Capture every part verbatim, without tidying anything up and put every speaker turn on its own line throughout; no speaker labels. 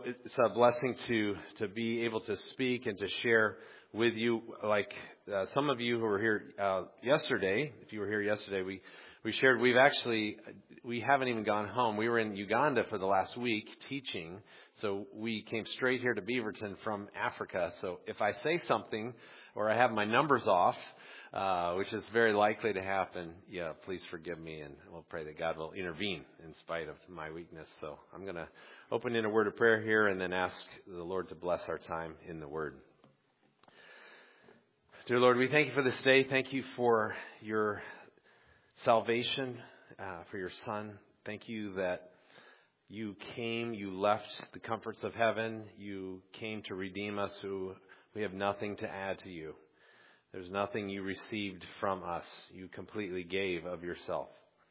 it's a blessing to to be able to speak and to share with you. Like uh, some of you who were here uh, yesterday, if you were here yesterday, we we shared we've actually we haven't even gone home. We were in Uganda for the last week teaching, so we came straight here to Beaverton from Africa. So if I say something or I have my numbers off, Uh, which is very likely to happen, yeah, please forgive me, and we'll pray that God will intervene in spite of my weakness. So I'm going to open in a word of prayer here and then ask the Lord to bless our time in the Word. Dear Lord, we thank you for this day. Thank you for your salvation, uh, for your Son. Thank you that you came, you left the comforts of heaven. You came to redeem us who we have nothing to add to you. There's nothing you received from us. You completely gave of yourself.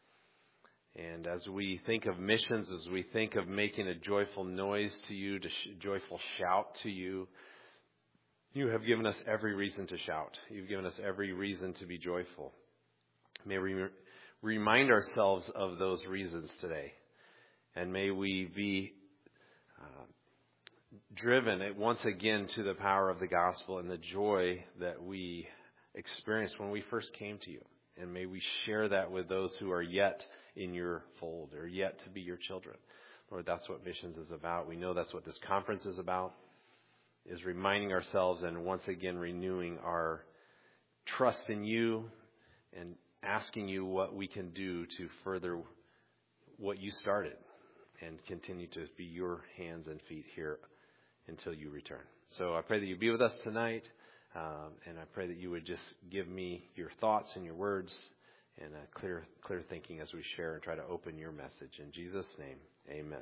And as we think of missions, as we think of making a joyful noise to you, to sh- joyful shout to you, you have given us every reason to shout. You've given us every reason to be joyful. May we re- remind ourselves of those reasons today. And may we be uh, driven once again to the power of the gospel and the joy that we experienced when we first came to you. And may we share that with those who are yet in your fold or yet to be your children. Lord, that's what missions is about. We know that's what this conference is about, is reminding ourselves and once again renewing our trust in you and asking you what we can do to further what you started and continue to be your hands and feet here until you return. So I pray that you be with us tonight, um, and I pray that you would just give me your thoughts and your words and a clear, clear thinking as we share and try to open your message. In Jesus' name, amen.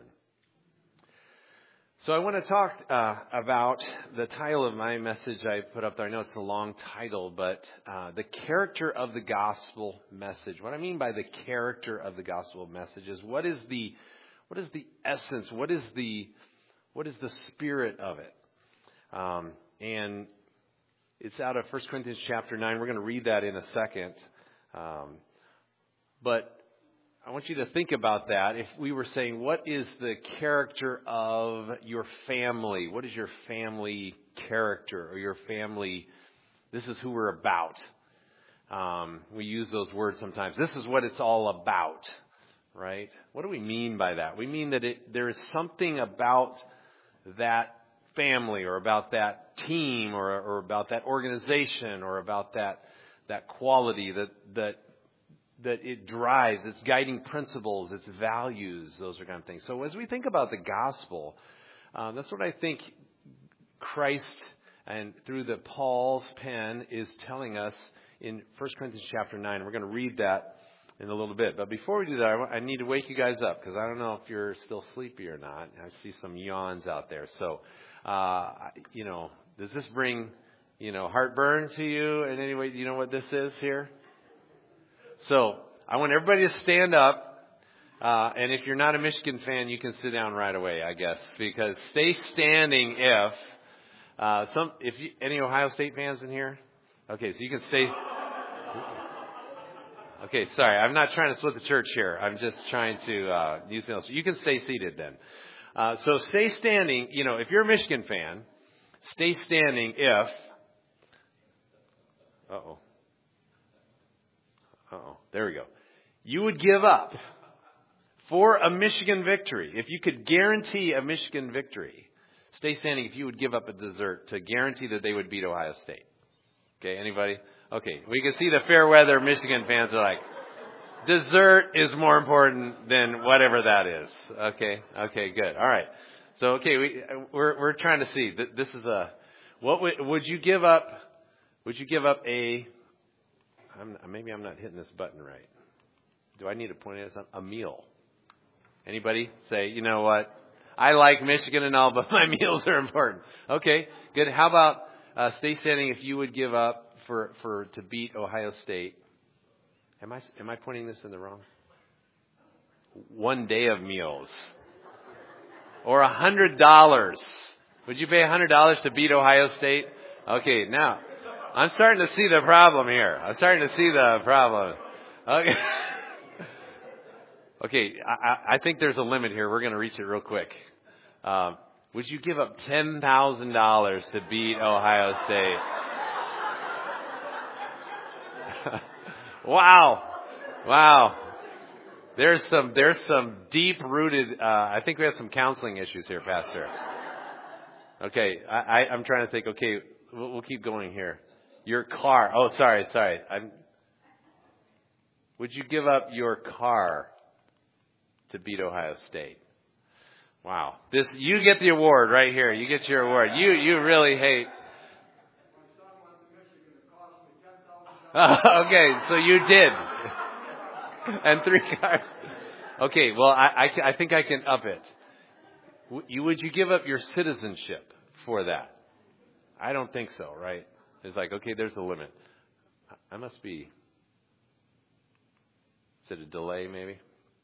So I want to talk uh, about the title of my message I put up there. I know it's a long title, but uh, the character of the gospel message. What I mean by the character of the gospel message is what is the what is the essence? What is the What is the spirit of it? Um, and it's out of First Corinthians chapter nine. We're going to read that in a second. Um, but I want you to think about that. If we were saying, what is the character of your family? What is your family character or your family? This is who we're about. Um, we use those words sometimes. This is what it's all about, right? What do we mean by that? We mean that it, there is something about that family or about that team or, or about that organization or about that that quality that that that it drives, its guiding principles, its values, those are kind of things. So as we think about the gospel, um, that's what I think Christ and through the Paul's pen is telling us in First Corinthians chapter nine. We're going to read that in a little bit. But before we do that, I need to wake you guys up because I don't know if you're still sleepy or not. I see some yawns out there. So, uh, you know, does this bring, you know, heartburn to you in any way? Do you know what this is here? So I want everybody to stand up. Uh, and if you're not a Michigan fan, you can sit down right away, I guess, because stay standing if uh, some, if you, any Ohio State fans in here? Okay, so you can stay. Okay, sorry. I'm not trying to split the church here. I'm just trying to uh, use the else. You can stay seated then. Uh, so stay standing. You know, if you're a Michigan fan, stay standing if. Uh oh. Uh oh. There we go. You would give up for a Michigan victory. If you could guarantee a Michigan victory, stay standing if you would give up a dessert to guarantee that they would beat Ohio State. Okay, anybody? Okay, we can see the fair weather Michigan fans are like, dessert is more important than whatever that is. Okay, okay, good. All right. So, okay, we, we're we're trying to see. This is a, what would, would you give up, would you give up a, I'm, maybe I'm not hitting this button right. Do I need to point out something? A meal. Anybody say, you know what, I like Michigan and all, but my meals are important. Okay, good. How about uh, stay standing if you would give up for for to beat Ohio State. Am I am I pointing this in the wrong? One day of meals. Or a hundred dollars. Would you pay a hundred dollars to beat Ohio State? Okay, now I'm starting to see the problem here. I'm starting to see the problem. Okay. Okay, I, I think there's a limit here. We're going to reach it real quick. Um, Would you give up ten thousand dollars to beat Ohio State? Wow. Wow. There's some, there's some deep rooted, uh, I think we have some counseling issues here, Pastor. Okay. I, I, I'm trying to think, okay, we'll, we'll keep going here. Your car. Oh, sorry, sorry. I'm, would you give up your car to beat Ohio State? Wow. This, you get the award right here. You get your award. You, you really hate. Okay, so you did. And three cars. Okay, well, I, I, I think I can up it. Would you, would you give up your citizenship for that? I don't think so, right? It's like, okay, there's a limit. I must be. Is it a delay, maybe?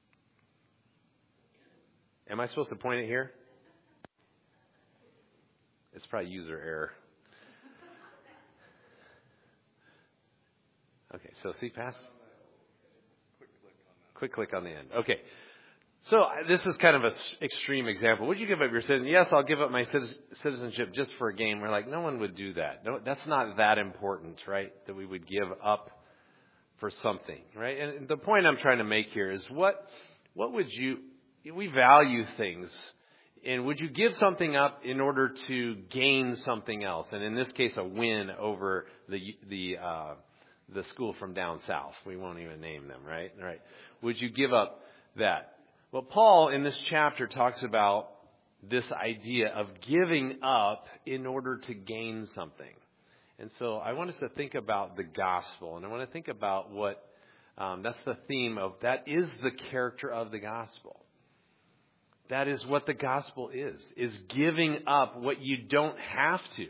Am I supposed to point it here? It's probably user error. Okay, so see, pass. Quick click on the end. Okay. So this is kind of an extreme example. Would you give up your citizenship? Yes, I'll give up my citizenship just for a game. We're like, no one would do that. No, that's not that important, right? That we would give up for something, right? And the point I'm trying to make here is what, what would you, we value things, and would you give something up in order to gain something else? And in this case, a win over the, the, uh, the school from down south. We won't even name them, right? Right. Would you give up that? Well, Paul in this chapter talks about this idea of giving up in order to gain something. And so I want us to think about the gospel, and I want to think about what, um, that's the theme of, that is the character of the gospel. That is what the gospel is, is giving up what you don't have to,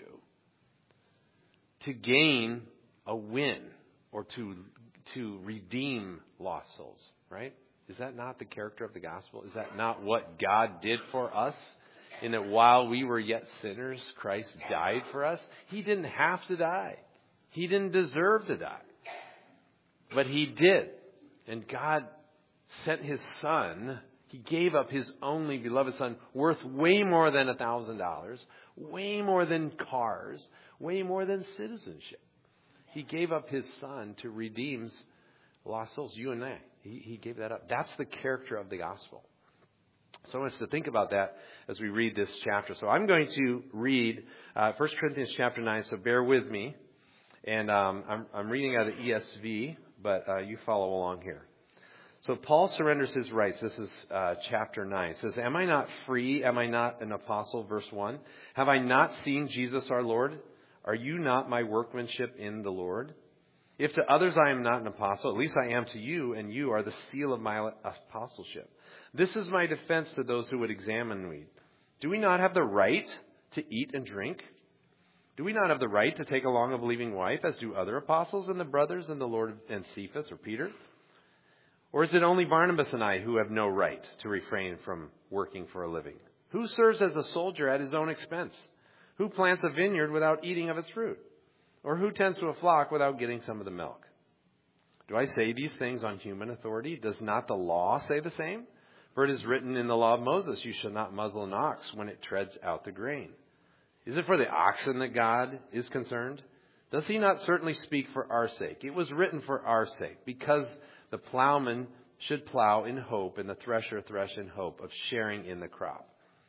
to gain a win or to, to redeem lost souls, right? Is that not the character of the gospel? Is that not what God did for us? In that while we were yet sinners, Christ died for us. He didn't have to die. He didn't deserve to die. But He did. And God sent His Son. He gave up His only beloved Son, worth way more than a thousand dollars, way more than cars, way more than citizenship. He gave up His Son to redeem lost souls, you and I. He, he gave that up. That's the character of the gospel. So I want us to think about that as we read this chapter. So I'm going to read uh, First Corinthians chapter nine, so bear with me. And um, I'm, I'm reading out of E S V, but uh, you follow along here. So Paul surrenders his rights. This is uh, chapter nine. It says, am I not free? Am I not an apostle? Verse one. Have I not seen Jesus our Lord? Are you not my workmanship in the Lord? If to others I am not an apostle, at least I am to you, and you are the seal of my apostleship. This is my defense to those who would examine me. Do we not have the right to eat and drink? Do we not have the right to take along a believing wife, as do other apostles and the brothers and the Lord and Cephas or Peter? Or is it only Barnabas and I who have no right to refrain from working for a living? Who serves as a soldier at his own expense? Who plants a vineyard without eating of its fruit? Or who tends to a flock without getting some of the milk? Do I say these things on human authority? Does not the law say the same? For it is written in the law of Moses, you shall not muzzle an ox when it treads out the grain. Is it for the oxen that God is concerned? Does He not certainly speak for our sake? It was written for our sake, because the plowman should plow in hope and the thresher thresh in hope of sharing in the crop.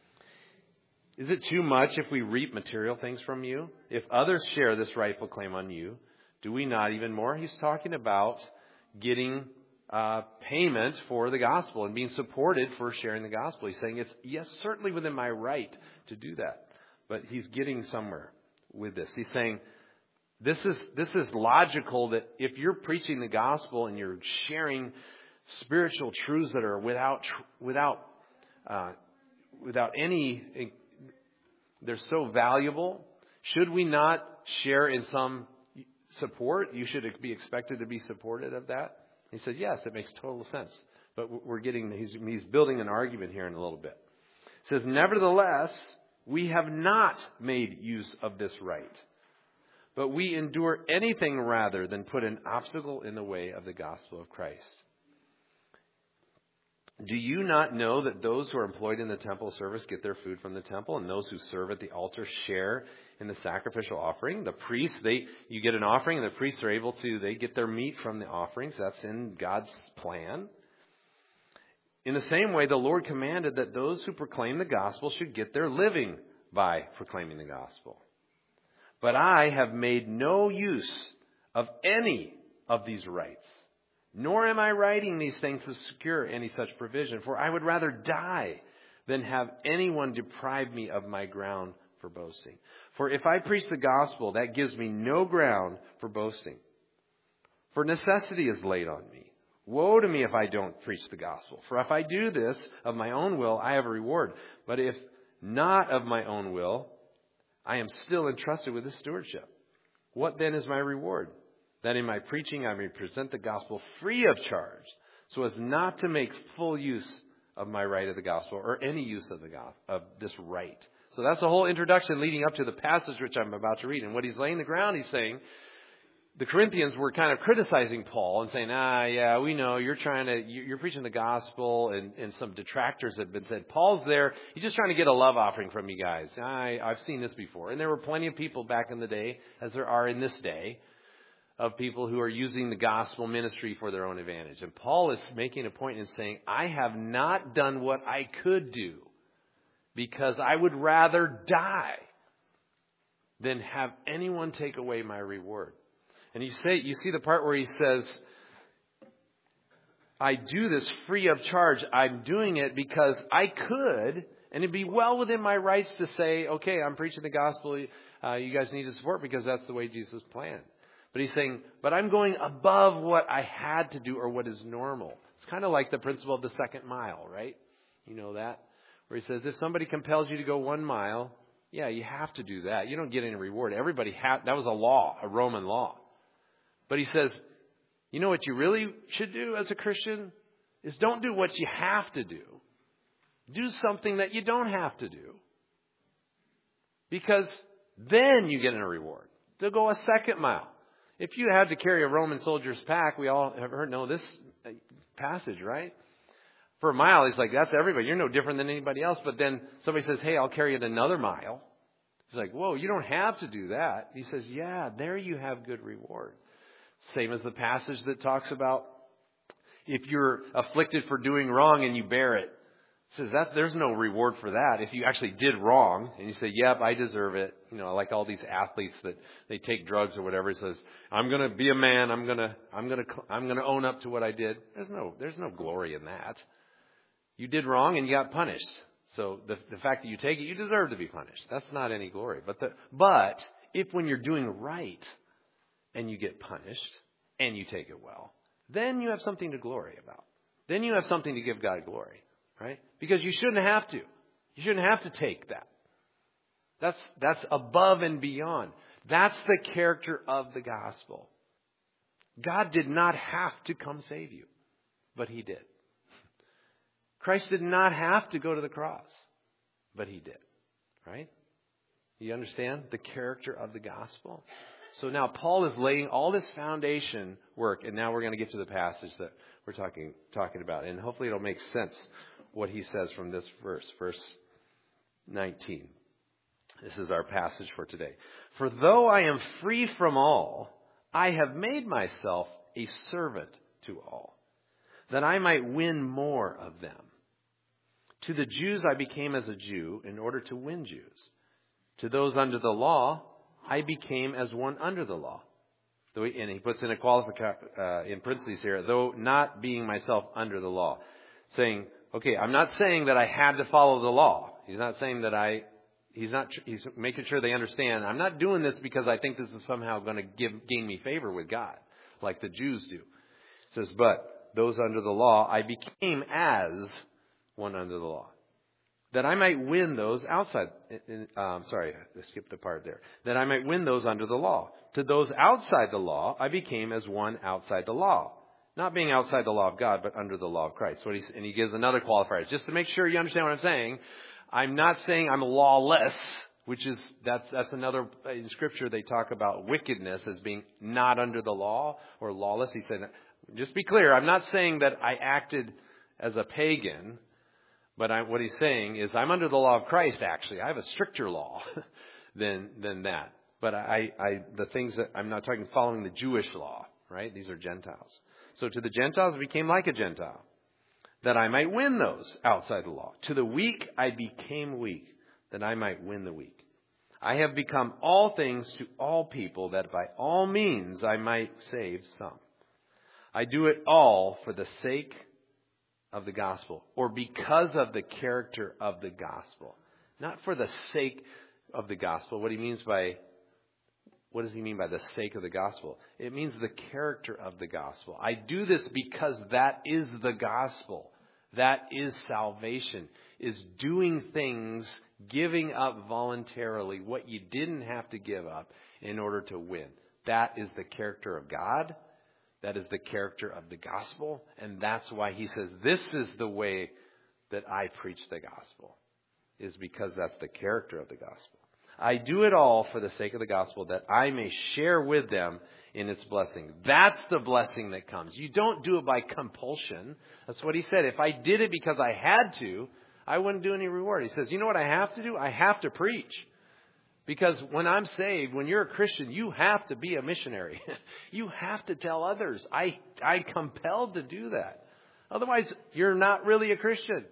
Is it too much if we reap material things from you? If others share this rightful claim on you, do we not even more? He's talking about getting uh, payment for the gospel and being supported for sharing the gospel. He's saying it's, yes, certainly within my right to do that. But he's getting somewhere with this. He's saying this is this is logical that if you're preaching the gospel and you're sharing spiritual truths that are without without uh, without any, they're so valuable. Should we not share in some support? You should be expected to be supported of that. He said, yes, it makes total sense. But we're getting, he's, he's building an argument here in a little bit. It says, nevertheless, we have not made use of this right, but we endure anything rather than put an obstacle in the way of the gospel of Christ. Do you not know that those who are employed in the temple service get their food from the temple, and those who serve at the altar share in the sacrificial offering? The priests, they you get an offering, and the priests are able to, they get their meat from the offerings. That's in God's plan. In the same way, the Lord commanded that those who proclaim the gospel should get their living by proclaiming the gospel. But I have made no use of any of these rights, nor am I writing these things to secure any such provision, for I would rather die than have anyone deprive me of my ground for boasting. For if I preach the gospel, that gives me no ground for boasting. For necessity is laid on me. Woe to me if I don't preach the gospel. For if I do this of my own will, I have a reward. But if not of my own will, I am still entrusted with this stewardship. What then is my reward? That in my preaching I may present the gospel free of charge, so as not to make full use of my right of the gospel, or any use of the go- of this right. So that's the whole introduction leading up to the passage which I'm about to read. And what he's laying the ground, he's saying, the Corinthians were kind of criticizing Paul and saying, ah, yeah, we know you're trying to, you're preaching the gospel, and, and some detractors have been said, Paul's there, he's just trying to get a love offering from you guys. I, I've seen this before. And there were plenty of people back in the day, as there are in this day, of people who are using the gospel ministry for their own advantage. And Paul is making a point in saying, I have not done what I could do because I would rather die than have anyone take away my reward. And you say, you see the part where he says, I do this free of charge. I'm doing it because I could, and it'd be well within my rights to say, okay, I'm preaching the gospel. Uh, you guys need to support because that's the way Jesus planned. But he's saying, but I'm going above what I had to do or what is normal. It's kind of like the principle of the second mile, right? You know that? Where he says, if somebody compels you to go one mile, yeah, you have to do that. You don't get any reward. Everybody had, that was a law, a Roman law. But he says, you know what you really should do as a Christian? Is don't do what you have to do. Do something that you don't have to do. Because then you get a reward. To go a second mile. If you had to carry a Roman soldier's pack, we all have heard, know this passage, right? For a mile, he's like, that's everybody. You're no different than anybody else. But then somebody says, hey, I'll carry it another mile. He's like, whoa, you don't have to do that. He says, yeah, there you have good reward. Same as the passage that talks about if you're afflicted for doing wrong and you bear it. It says that there's no reward for that. If you actually did wrong and you say, yep, I deserve it. You know, like all these athletes that they take drugs or whatever. It says, I'm going to be a man. I'm going to, I'm going to, I'm going to own up to what I did. There's no, there's no glory in that. You did wrong and you got punished. So the, the fact that you take it, you deserve to be punished. That's not any glory. But the, but if when you're doing right and you get punished and you take it well, then you have something to glory about. Then you have something to give God glory. Right? Because you shouldn't have to. You shouldn't have to take that. That's, that's above and beyond. That's the character of the gospel. God did not have to come save you, but He did. Christ did not have to go to the cross, but He did. Right? You understand the character of the gospel? So now Paul is laying all this foundation work, and now we're going to get to the passage that we're talking talking about. And hopefully it'll make sense what he says from this verse, verse nineteen. This is our passage for today. For though I am free from all, I have made myself a servant to all, that I might win more of them. To the Jews I became as a Jew in order to win Jews. To those under the law, I became as one under the law. Though he, and he puts in a qualification uh, in parentheses here, though not being myself under the law. Saying, okay, I'm not saying that I had to follow the law. He's not saying that I, he's not, he's making sure they understand. I'm not doing this because I think this is somehow going to give, gain me favor with God, like the Jews do. It says, but those under the law, I became as one under the law, that I might win those outside. Um, sorry, I skipped the part there. That I might win those under the law. To those outside the law, I became as one outside the law. Not being outside the law of God, but under the law of Christ. What he's, and he gives another qualifier. Just to make sure you understand what I'm saying, I'm not saying I'm lawless, which is, that's, that's another, in Scripture they talk about wickedness as being not under the law or lawless. He said, just be clear, I'm not saying that I acted as a pagan, but I, what he's saying is I'm under the law of Christ, actually. I have a stricter law than than that. But I, I the things that, I'm not talking following the Jewish law, right? These are Gentiles. So to the Gentiles, I became like a Gentile, that I might win those outside the law. To the weak, I became weak, that I might win the weak. I have become all things to all people, that by all means I might save some. I do it all for the sake of the gospel, or because of the character of the gospel. Not for the sake of the gospel. What he means by, what does he mean by the sake of the gospel? It means the character of the gospel. I do this because that is the gospel. That is salvation, is doing things, giving up voluntarily what you didn't have to give up in order to win. That is the character of God. That is the character of the gospel. And that's why he says, this is the way that I preach the gospel, is because that's the character of the gospel. I do it all for the sake of the gospel, that I may share with them in its blessing. That's the blessing that comes. You don't do it by compulsion. That's what he said. If I did it because I had to, I wouldn't do any reward. He says, you know what I have to do? I have to preach. Because when I'm saved, when you're a Christian, you have to be a missionary. You have to tell others. I, I'm compelled to do that. Otherwise, you're not really a Christian,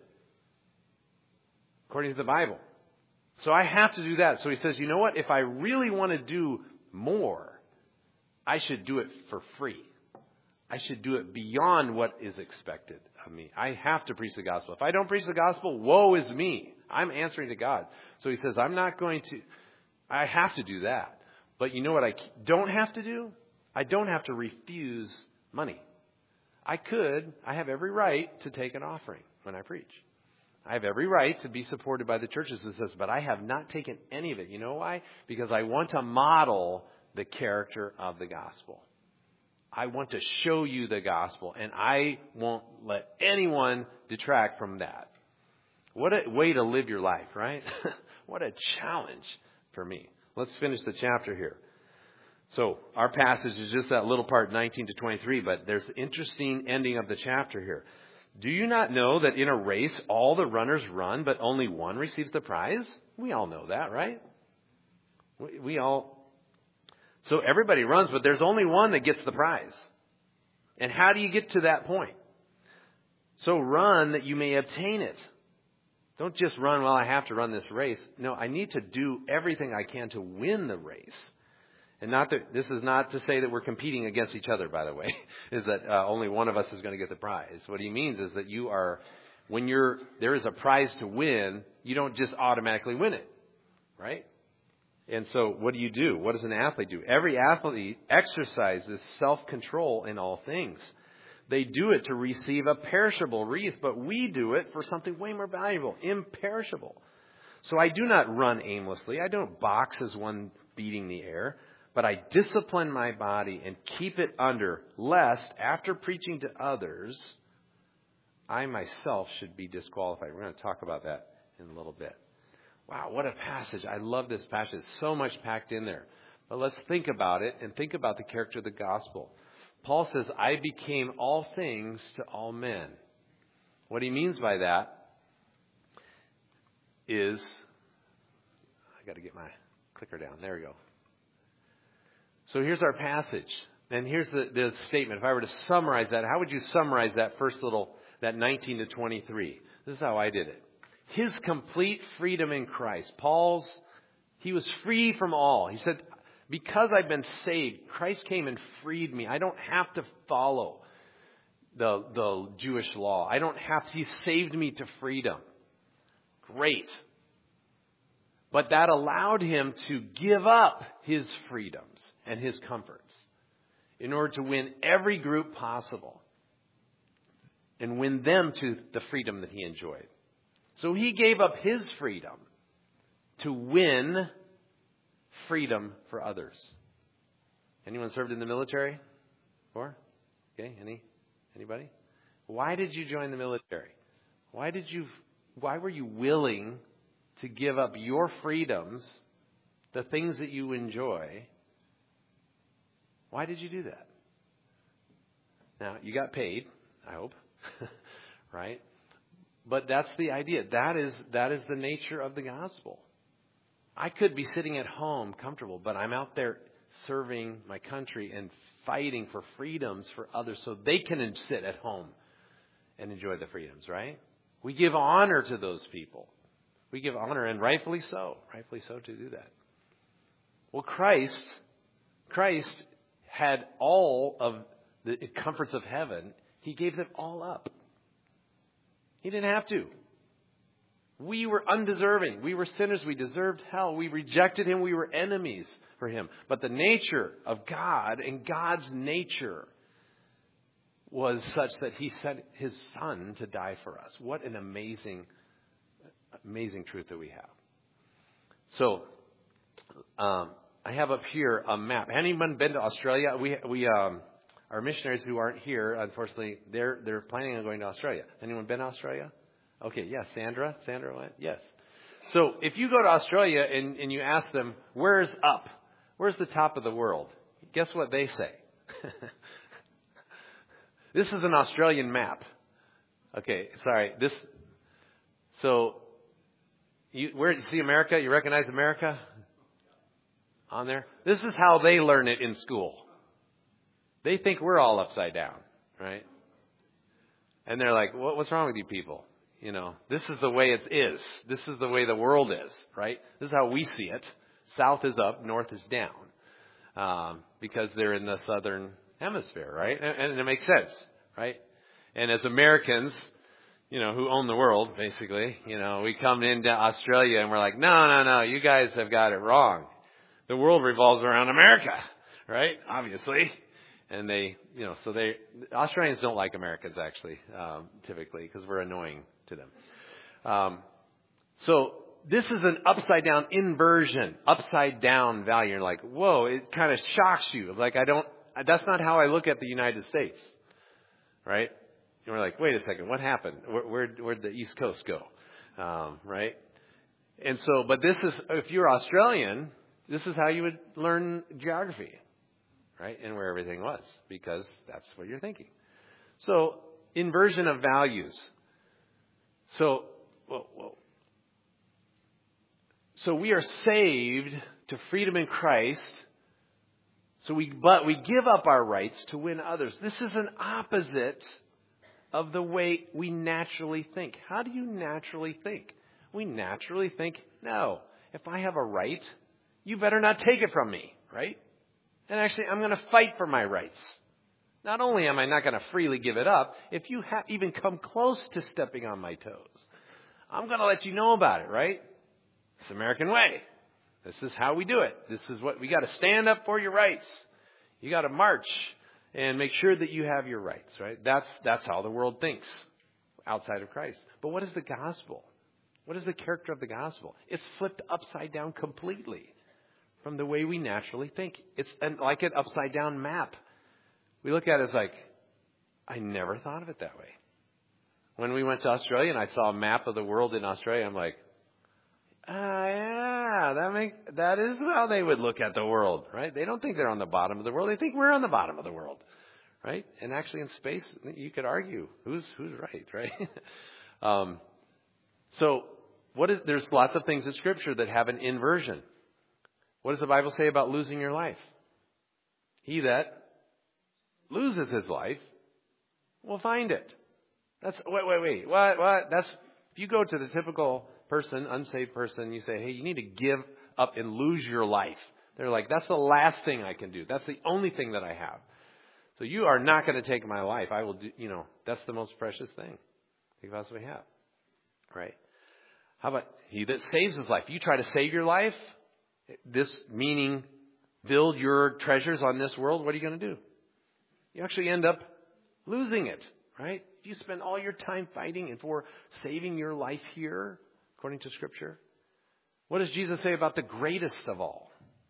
according to the Bible. So I have to do that. So he says, you know what? If I really want to do more, I should do it for free. I should do it beyond what is expected of me. I have to preach the gospel. If I don't preach the gospel, woe is me. I'm answering to God. So he says, I'm not going to, I have to do that. But you know what I don't have to do? I don't have to refuse money. I could, I have every right to take an offering when I preach. I have every right to be supported by the churches, it says, but I have not taken any of it. You know why? Because I want to model the character of the gospel. I want to show you the gospel, and I won't let anyone detract from that. What a way to live your life, right? What a challenge for me. Let's finish the chapter here. So our passage is just that little part, nineteen to twenty-three, but there's an interesting ending of the chapter here. Do you not know that in a race all the runners run, but only one receives the prize? We all know that, right? We, we all... So everybody runs, but there's only one that gets the prize. And how do you get to that point? So run that you may obtain it. Don't just run, well, I have to run this race. No, I need to do everything I can to win the race. And not that this is not to say that we're competing against each other, by the way, is that uh, only one of us is going to get the prize. What he means is that you are, when you're, there is a prize to win, you don't just automatically win it, right? And so what do you do? What does an athlete do? Every athlete exercises self-control in all things. They do it to receive a perishable wreath, but we do it for something way more valuable, imperishable. So I do not run aimlessly. I don't box as one beating the air, but I discipline my body and keep it under, lest after preaching to others, I myself should be disqualified. We're going to talk about that in a little bit. Wow, what a passage. I love this passage. So much packed in there. But let's think about it and think about the character of the gospel. Paul says, I became all things to all men. What he means by that is, I got to get my clicker down. There we go. So here's our passage. And here's the, the statement. If I were to summarize that, how would you summarize that first little, that nineteen to twenty-three? This is how I did it. His complete freedom in Christ. Paul's, he was free from all. He said, because I've been saved, Christ came and freed me. I don't have to follow the, the Jewish law. I don't have to, he saved me to freedom. Great. But that allowed him to give up his freedoms and his comforts in order to win every group possible and win them to the freedom that he enjoyed. So he gave up his freedom to win freedom for others. Anyone served in the military? Or? Okay, any? Anybody? Why did you join the military? Why did you, why were you willing to give up your freedoms, the things that you enjoy? Why did you do that? Now, you got paid, I hope, right? But that's the idea. That is that is the nature of the gospel. I could be sitting at home comfortable, but I'm out there serving my country and fighting for freedoms for others so they can sit at home and enjoy the freedoms, right? We give honor to those people. We give honor, and rightfully so. Rightfully so to do that. Well, Christ, Christ had all of the comforts of heaven. He gave them all up. He didn't have to. We were undeserving. We were sinners. We deserved hell. We rejected Him. We were enemies for Him. But the nature of God and God's nature was such that He sent His Son to die for us. What an amazing, amazing truth that we have. So, um, I have up here a map. Anyone been to Australia? We we um, our missionaries who aren't here, unfortunately, they're they're planning on going to Australia. Anyone been to Australia? Okay, yes, Sandra. Sandra went? Yes. So if you go to Australia and, and you ask them, where's up? Where's the top of the world? Guess what they say? This is an Australian map. Okay, sorry. This. So, you where you see America? You recognize America? On there? This is how they learn it in school. They think we're all upside down, right? And they're like, what, what's wrong with you people? You know, this is the way it is. This is the way the world is, right? This is how we see it. South is up, north is down. Um, because they're in the southern hemisphere, right? And, and it makes sense, right? And as Americans, you know, who own the world, basically, you know, we come into Australia and we're like, no, no, no, you guys have got it wrong. The world revolves around America, right? Obviously. And they, you know, so they, Australians don't like Americans actually, um, typically, because we're annoying to them. Um, so this is an upside down inversion, upside down value. You're like, whoa, it kind of shocks you. Like, I don't, that's not how I look at the United States, right? And we're like, wait a second, what happened? Where, where, where'd the East Coast go? Um, right? And so, but this is, if you're Australian, this is how you would learn geography, right? And where everything was, because that's what you're thinking. So, inversion of values. So, whoa, whoa. So we are saved to freedom in Christ. So we, but we give up our rights to win others. This is an opposite of the way we naturally think. How do you naturally think? We naturally think, no, if I have a right, you better not take it from me, right? And actually, I'm going to fight for my rights. Not only am I not going to freely give it up, if you have even come close to stepping on my toes, I'm going to let you know about it, right? It's the American way. This is how we do it. This is what we got to stand up for your rights. You got to march and make sure that you have your rights, right? That's that's how the world thinks outside of Christ. But what is the gospel? What is the character of the gospel? It's flipped upside down completely from the way we naturally think. It's an, like an upside down map. We look at it as like, I never thought of it that way. When we went to Australia and I saw a map of the world in Australia, I'm like, ah, yeah, that make that is how they would look at the world, right? They don't think they're on the bottom of the world. They think we're on the bottom of the world, right? And actually in space, you could argue who's who's right, right? um, so what is, there's lots of things in Scripture that have an inversion. What does the Bible say about losing your life? He that loses his life will find it. That's, wait, wait, wait, what, what? That's, if you go to the typical person, unsaved person, you say, hey, you need to give up and lose your life. They're like, that's the last thing I can do. That's the only thing that I have. So you are not going to take my life. I will do, you know, that's the most precious thing you possibly have. Right? How about he that saves his life? You try to save your life, this meaning build your treasures on this world, what are you going to do? You actually end up losing it, right? If you spend all your time fighting and for saving your life here, according to Scripture, what does Jesus say about the greatest of all?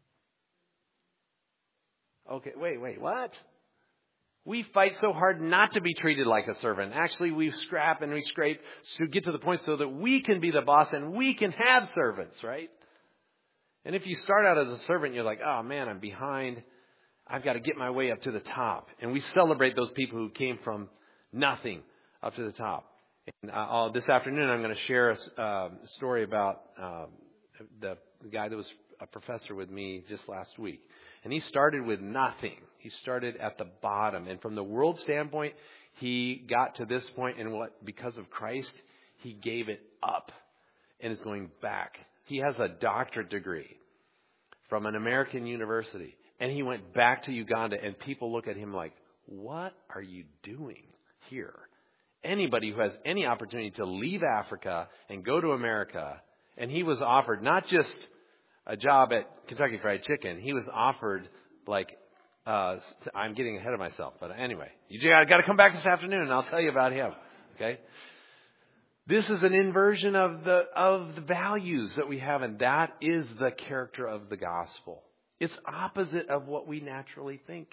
Okay, wait, wait, what? We fight so hard not to be treated like a servant. Actually, we scrap and we scrape to get to the point so that we can be the boss and we can have servants, right? And if you start out as a servant, you're like, oh man, I'm behind. I've got to get my way up to the top. And we celebrate those people who came from nothing up to the top. And uh, this afternoon, I'm going to share a uh, story about um, the, the guy that was a professor with me just last week. And he started with nothing. He started at the bottom. And from the world standpoint, he got to this point, and what because of Christ, he gave it up and is going back. He has a doctorate degree from an American university. And he went back to Uganda, and people look at him like, what are you doing here? Anybody who has any opportunity to leave Africa and go to America, and he was offered not just a job at Kentucky Fried Chicken, he was offered like, uh, I'm getting ahead of myself, but anyway, you got to come back this afternoon and I'll tell you about him. Okay. This is an inversion of the, of the values that we have, and that is the character of the gospel. It's opposite of what we naturally think.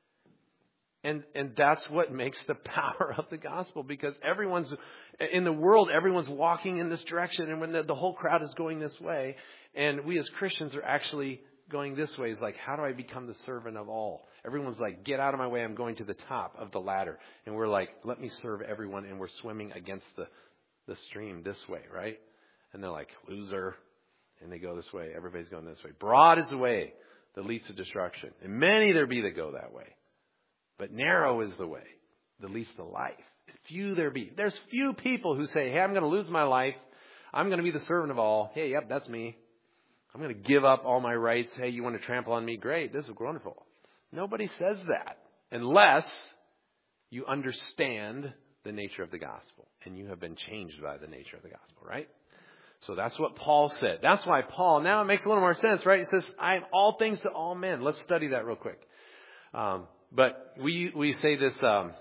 And and that's what makes the power of the gospel, because everyone's in the world, everyone's walking in this direction, and when the, the whole crowd is going this way, and we as Christians are actually going this way, is like, how do I become the servant of all? Everyone's like, get out of my way, I'm going to the top of the ladder. And we're like, let me serve everyone, and we're swimming against the, the stream this way, right? And they're like, loser. And they go this way, everybody's going this way. Broad is the way that leads to destruction, and many there be that go that way. But narrow is the way that leads to life. Few there be. There's few people who say, hey, I'm going to lose my life. I'm going to be the servant of all. Hey, yep, that's me. I'm going to give up all my rights. Hey, you want to trample on me? Great. This is wonderful. Nobody says that unless you understand the nature of the gospel and you have been changed by the nature of the gospel, right? So that's what Paul said. That's why Paul, now it makes a little more sense, right? He says, I am all things to all men. Let's study that real quick. Um, But we we say this um,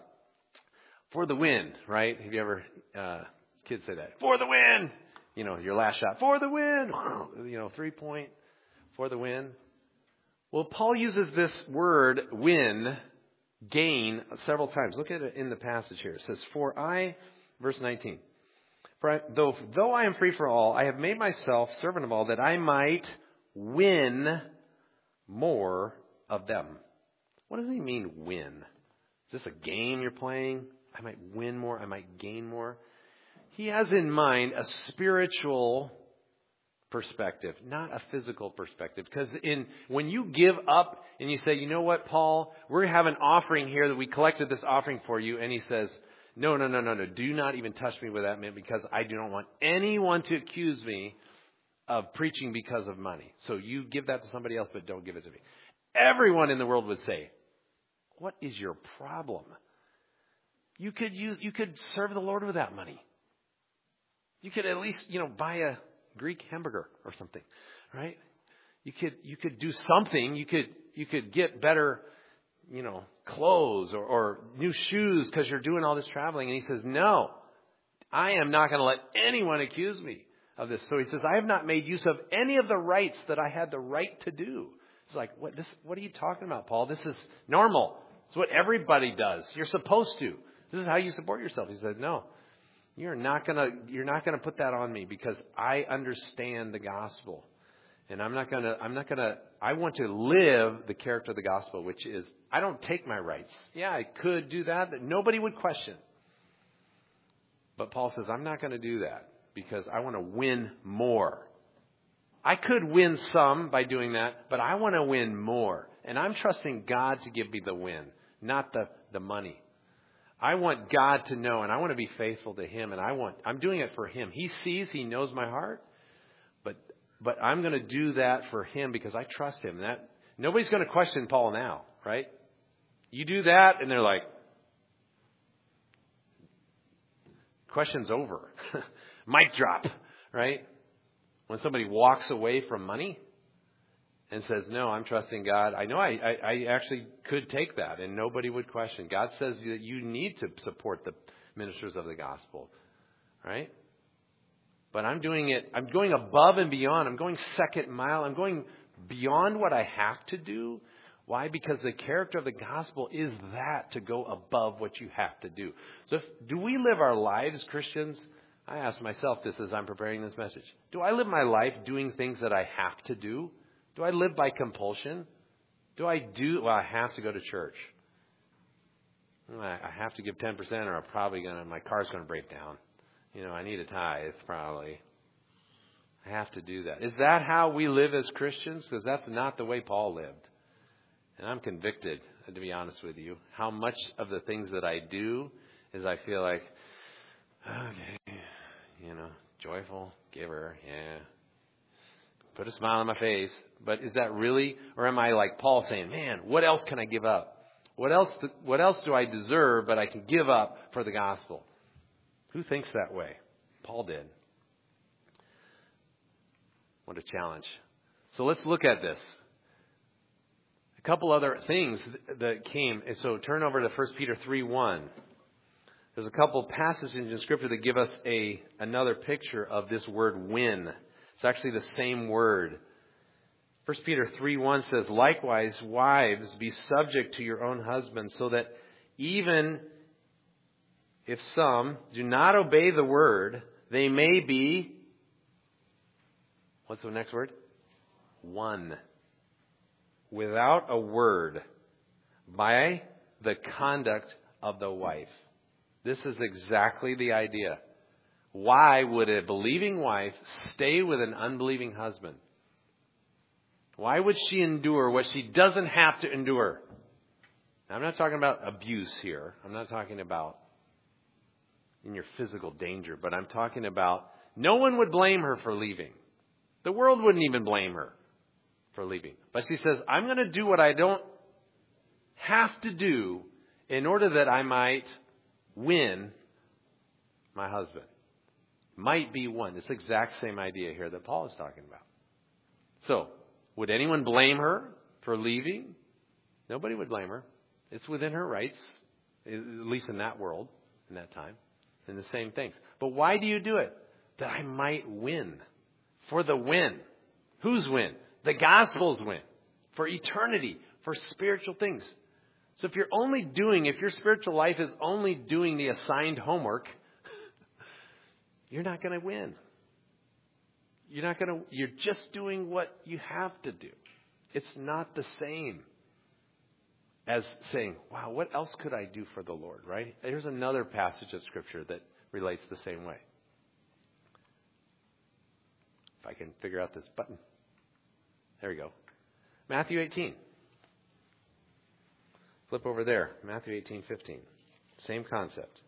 for the win, right? Have you ever uh, kids say that? For the win, you know, your last shot for the win, you know, three point for the win. Well, Paul uses this word win, gain several times. Look at it in the passage here. It says, "For I," verse nineteen. For I, though though I am free for all, I have made myself servant of all, that I might win more of them. What does he mean, win? Is this a game you're playing? I might win more. I might gain more. He has in mind a spiritual perspective, not a physical perspective. Because in when you give up and you say, you know what, Paul, we have an offering here that we collected this offering for you. And he says, no, no, no, no, no. Do not even touch me with that, man, because I do not want anyone to accuse me of preaching because of money. So you give that to somebody else, but don't give it to me. Everyone in the world would say, what is your problem? You could use, you could serve the Lord with that money. You could at least, you know, buy a Greek hamburger or something, right? You could, you could do something. You could, you could get better, you know, clothes or, or new shoes because you're doing all this traveling. And he says, no, I am not going to let anyone accuse me of this. So he says, I have not made use of any of the rights that I had the right to do. It's like, what this, what are you talking about, Paul? This is normal. It's what everybody does. You're supposed to. This is how you support yourself. He said, no, you're not going to, you're not going to put that on me because I understand the gospel. And I'm not going to, I'm not going to, I want to live the character of the gospel, which is, I don't take my rights. Yeah, I could do that, that nobody would question. But Paul says, I'm not going to do that because I want to win more. I could win some by doing that, but I want to win more. And I'm trusting God to give me the win, not the, the money. I want God to know, and I want to be faithful to Him, and I want, I'm doing it for Him. He sees, He knows my heart, but but I'm going to do that for Him because I trust Him. And that nobody's going to question Paul now, right? You do that, and they're like, question's over. Mic drop, right? When somebody walks away from money and says, no, I'm trusting God. I know I, I, I actually could take that and nobody would question. God says that you need to support the ministers of the gospel, right? But I'm doing it. I'm going above and beyond. I'm going second mile. I'm going beyond what I have to do. Why? Because the character of the gospel is that, to go above what you have to do. So if, do we live our lives, Christians? I ask myself this as I'm preparing this message. Do I live my life doing things that I have to do? Do I live by compulsion? Do I do, well, I have to go to church. I have to give ten percent or I'm probably going to, my car's going to break down. you know, I need a tithe, probably. I have to do that. Is that how we live as Christians? Because that's not the way Paul lived. And I'm convicted, to be honest with you, how much of the things that I do is I feel like, okay, you know, joyful giver, yeah. Put a smile on my face. But is that really, or am I like Paul saying, man, what else can I give up? What else, what else do I deserve but I can give up for the gospel? Who thinks that way? Paul did. What a challenge. So let's look at this. A couple other things that came. And so turn over to First Peter three one. There's a couple passages in Scripture that give us a another picture of this word win. It's actually the same word. First Peter three one says, likewise, wives, be subject to your own husbands, so that even if some do not obey the word, they may be, what's the next word? Won. Without a word, by the conduct of the wife. This is exactly the idea. Why would a believing wife stay with an unbelieving husband? Why would she endure what she doesn't have to endure? Now, I'm not talking about abuse here. I'm not talking about in your physical danger, but I'm talking about no one would blame her for leaving. The world wouldn't even blame her for leaving. But she says, I'm going to do what I don't have to do in order that I might win my husband. Might be one. It's the exact same idea here that Paul is talking about. So, would anyone blame her for leaving? Nobody would blame her. It's within her rights, at least in that world, in that time, and the same things. But why do you do it? That I might win. For the win. Whose win? The gospel's win. For eternity. For spiritual things. So if you're only doing, if your spiritual life is only doing the assigned homework, you're not going to win. You're not going to, you're just doing what you have to do. It's not the same as saying, wow, what else could I do for the Lord, right? There's another passage of Scripture that relates the same way. If I can figure out this button. There we go. Matthew eighteen. Flip over there. Matthew eighteen fifteen. Same concept.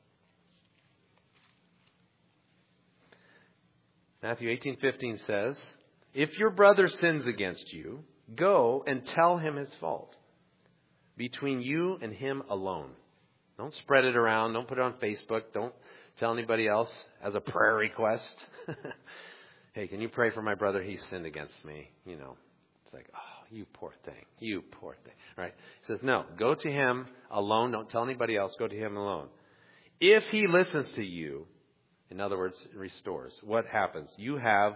Matthew eighteen fifteen says, if your brother sins against you, go and tell him his fault. Between you and him alone. Don't spread it around. Don't put it on Facebook. Don't tell anybody else as a prayer request. Hey, can you pray for my brother? He sinned against me. You know, it's like, oh, you poor thing. You poor thing. Right? He says, no, go to him alone. Don't tell anybody else. Go to him alone. If he listens to you, in other words, restores, what happens? You have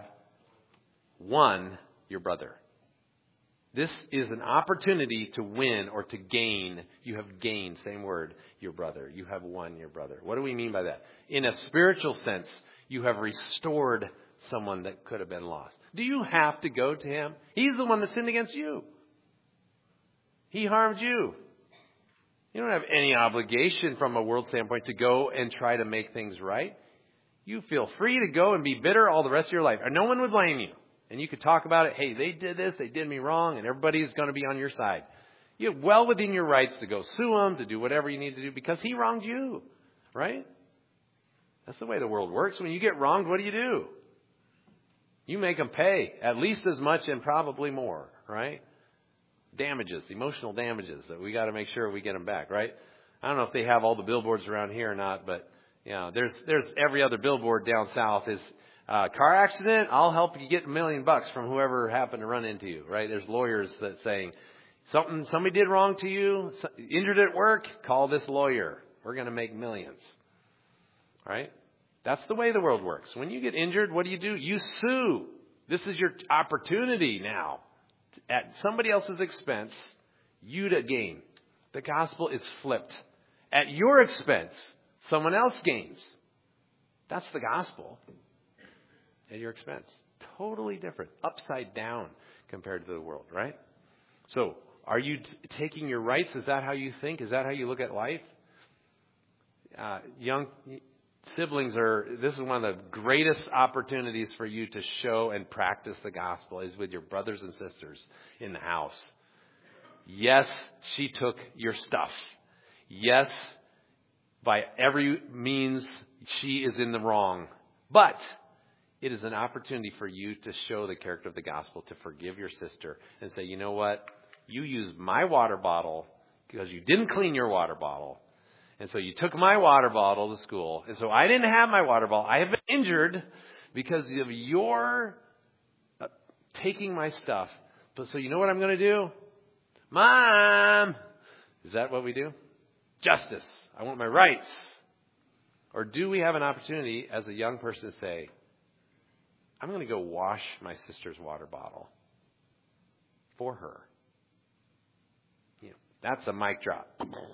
won your brother. This is an opportunity to win or to gain. You have gained, same word, your brother. You have won your brother. What do we mean by that? In a spiritual sense, you have restored someone that could have been lost. Do you have to go to him? He's the one that sinned against you. He harmed you. You don't have any obligation from a world standpoint to go and try to make things right. You feel free to go and be bitter all the rest of your life. No one would blame you. And you could talk about it. Hey, they did this. They did me wrong. And everybody is going to be on your side. You're well within your rights to go sue him, to do whatever you need to do because he wronged you. Right? That's the way the world works. When you get wronged, what do you do? You make them pay at least as much and probably more. Right? Damages, emotional damages that we got to make sure we get them back. Right? I don't know if they have all the billboards around here or not, but yeah, there's there's every other billboard down south is uh, car accident. I'll help you get a million bucks from whoever happened to run into you. Right? There's lawyers that saying something somebody did wrong to you, injured at work. Call this lawyer. We're going to make millions. Right? That's the way the world works. When you get injured, what do you do? You sue. This is your opportunity now at somebody else's expense, you to gain. The gospel is flipped. At your expense, someone else gains. That's the gospel. At your expense. Totally different. Upside down compared to the world, right? So, are you t- taking your rights? Is that how you think? Is that how you look at life? Uh, young siblings are, this is one of the greatest opportunities for you to show and practice the gospel is with your brothers and sisters in the house. Yes, she took your stuff. Yes, by every means, she is in the wrong. But it is an opportunity for you to show the character of the gospel, to forgive your sister and say, you know what? You used my water bottle because you didn't clean your water bottle. And so you took my water bottle to school. And so I didn't have my water bottle. I have been injured because of your uh, taking my stuff. But so you know what I'm going to do? Mom! Is that what we do? Justice. I want my rights. Or do we have an opportunity as a young person to say, I'm going to go wash my sister's water bottle for her. You know, that's a mic drop.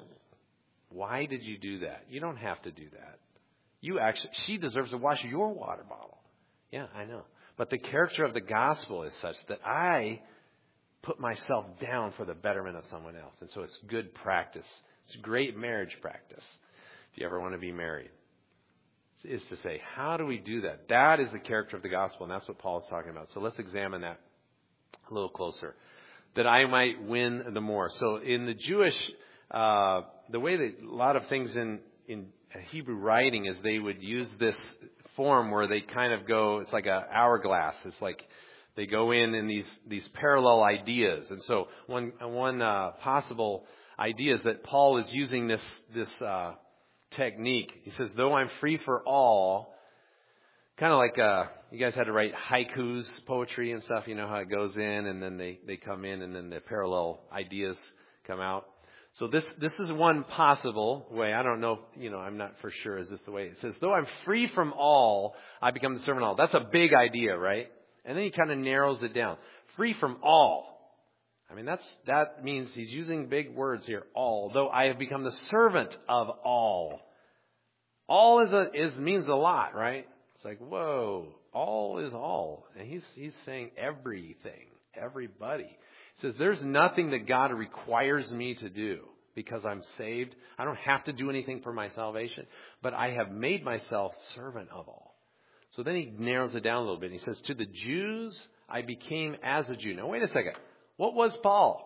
Why did you do that? You don't have to do that. You actually, she deserves to wash your water bottle. Yeah, I know. But the character of the gospel is such that I put myself down for the betterment of someone else. And so it's good practice. It's great marriage practice. If you ever want to be married, is to say, how do we do that? That is the character of the gospel, and that's what Paul is talking about. So let's examine that a little closer. That I might win the more. So in the Jewish, uh, the way that a lot of things in, in Hebrew writing is they would use this form where they kind of go, it's like an hourglass. It's like they go in in these, these parallel ideas. And so one, one uh, possible idea is that Paul is using this, this uh, technique. He says, though I'm free for all, kind of like uh, you guys had to write haikus, poetry and stuff. You know how it goes in and then they, they come in and then the parallel ideas come out. So this this is one possible way. I don't know, you know, I'm not for sure. Is this the way? It says, though I'm free from all, I become the servant of all. That's a big idea, right? And then he kind of narrows it down. Free from all. I mean, that's that means he's using big words here. All. Though I have become the servant of all. All is a is means a lot, right? It's like, whoa, all is all. And he's he's saying everything, everybody. He says, there's nothing that God requires me to do because I'm saved. I don't have to do anything for my salvation, but I have made myself servant of all. So then he narrows it down a little bit. He says, to the Jews, I became as a Jew. Now, wait a second. What was Paul?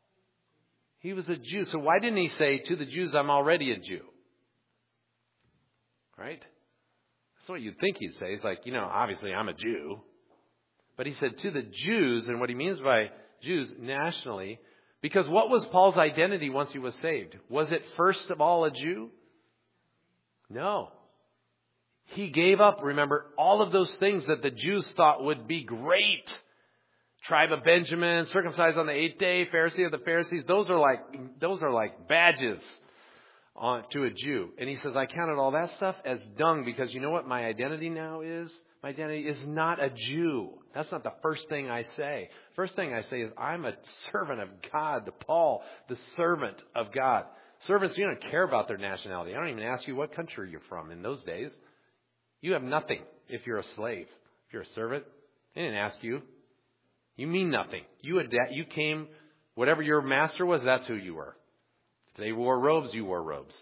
He was a Jew. So why didn't he say, to the Jews, I'm already a Jew? Right? That's what you'd think he'd say. He's like, you know, obviously I'm a Jew. But he said, to the Jews, and what he means by Jews nationally, because what was Paul's identity once he was saved? Was it first of all a Jew? No. He gave up, remember, all of those things that the Jews thought would be great. Tribe of Benjamin, circumcised on the eighth day, Pharisee of the Pharisees. Those are like, those are like badges on to a Jew. And he says, I counted all that stuff as dung because you know what my identity now is? My identity is not a Jew. That's not the first thing I say. First thing I say is I'm a servant of God. The Paul, the servant of God. Servants, you don't care about their nationality. I don't even ask you what country you're from in those days. You have nothing if you're a slave. If you're a servant, they didn't ask you. You mean nothing. You adapt, you came, whatever your master was, that's who you were. If they wore robes, you wore robes.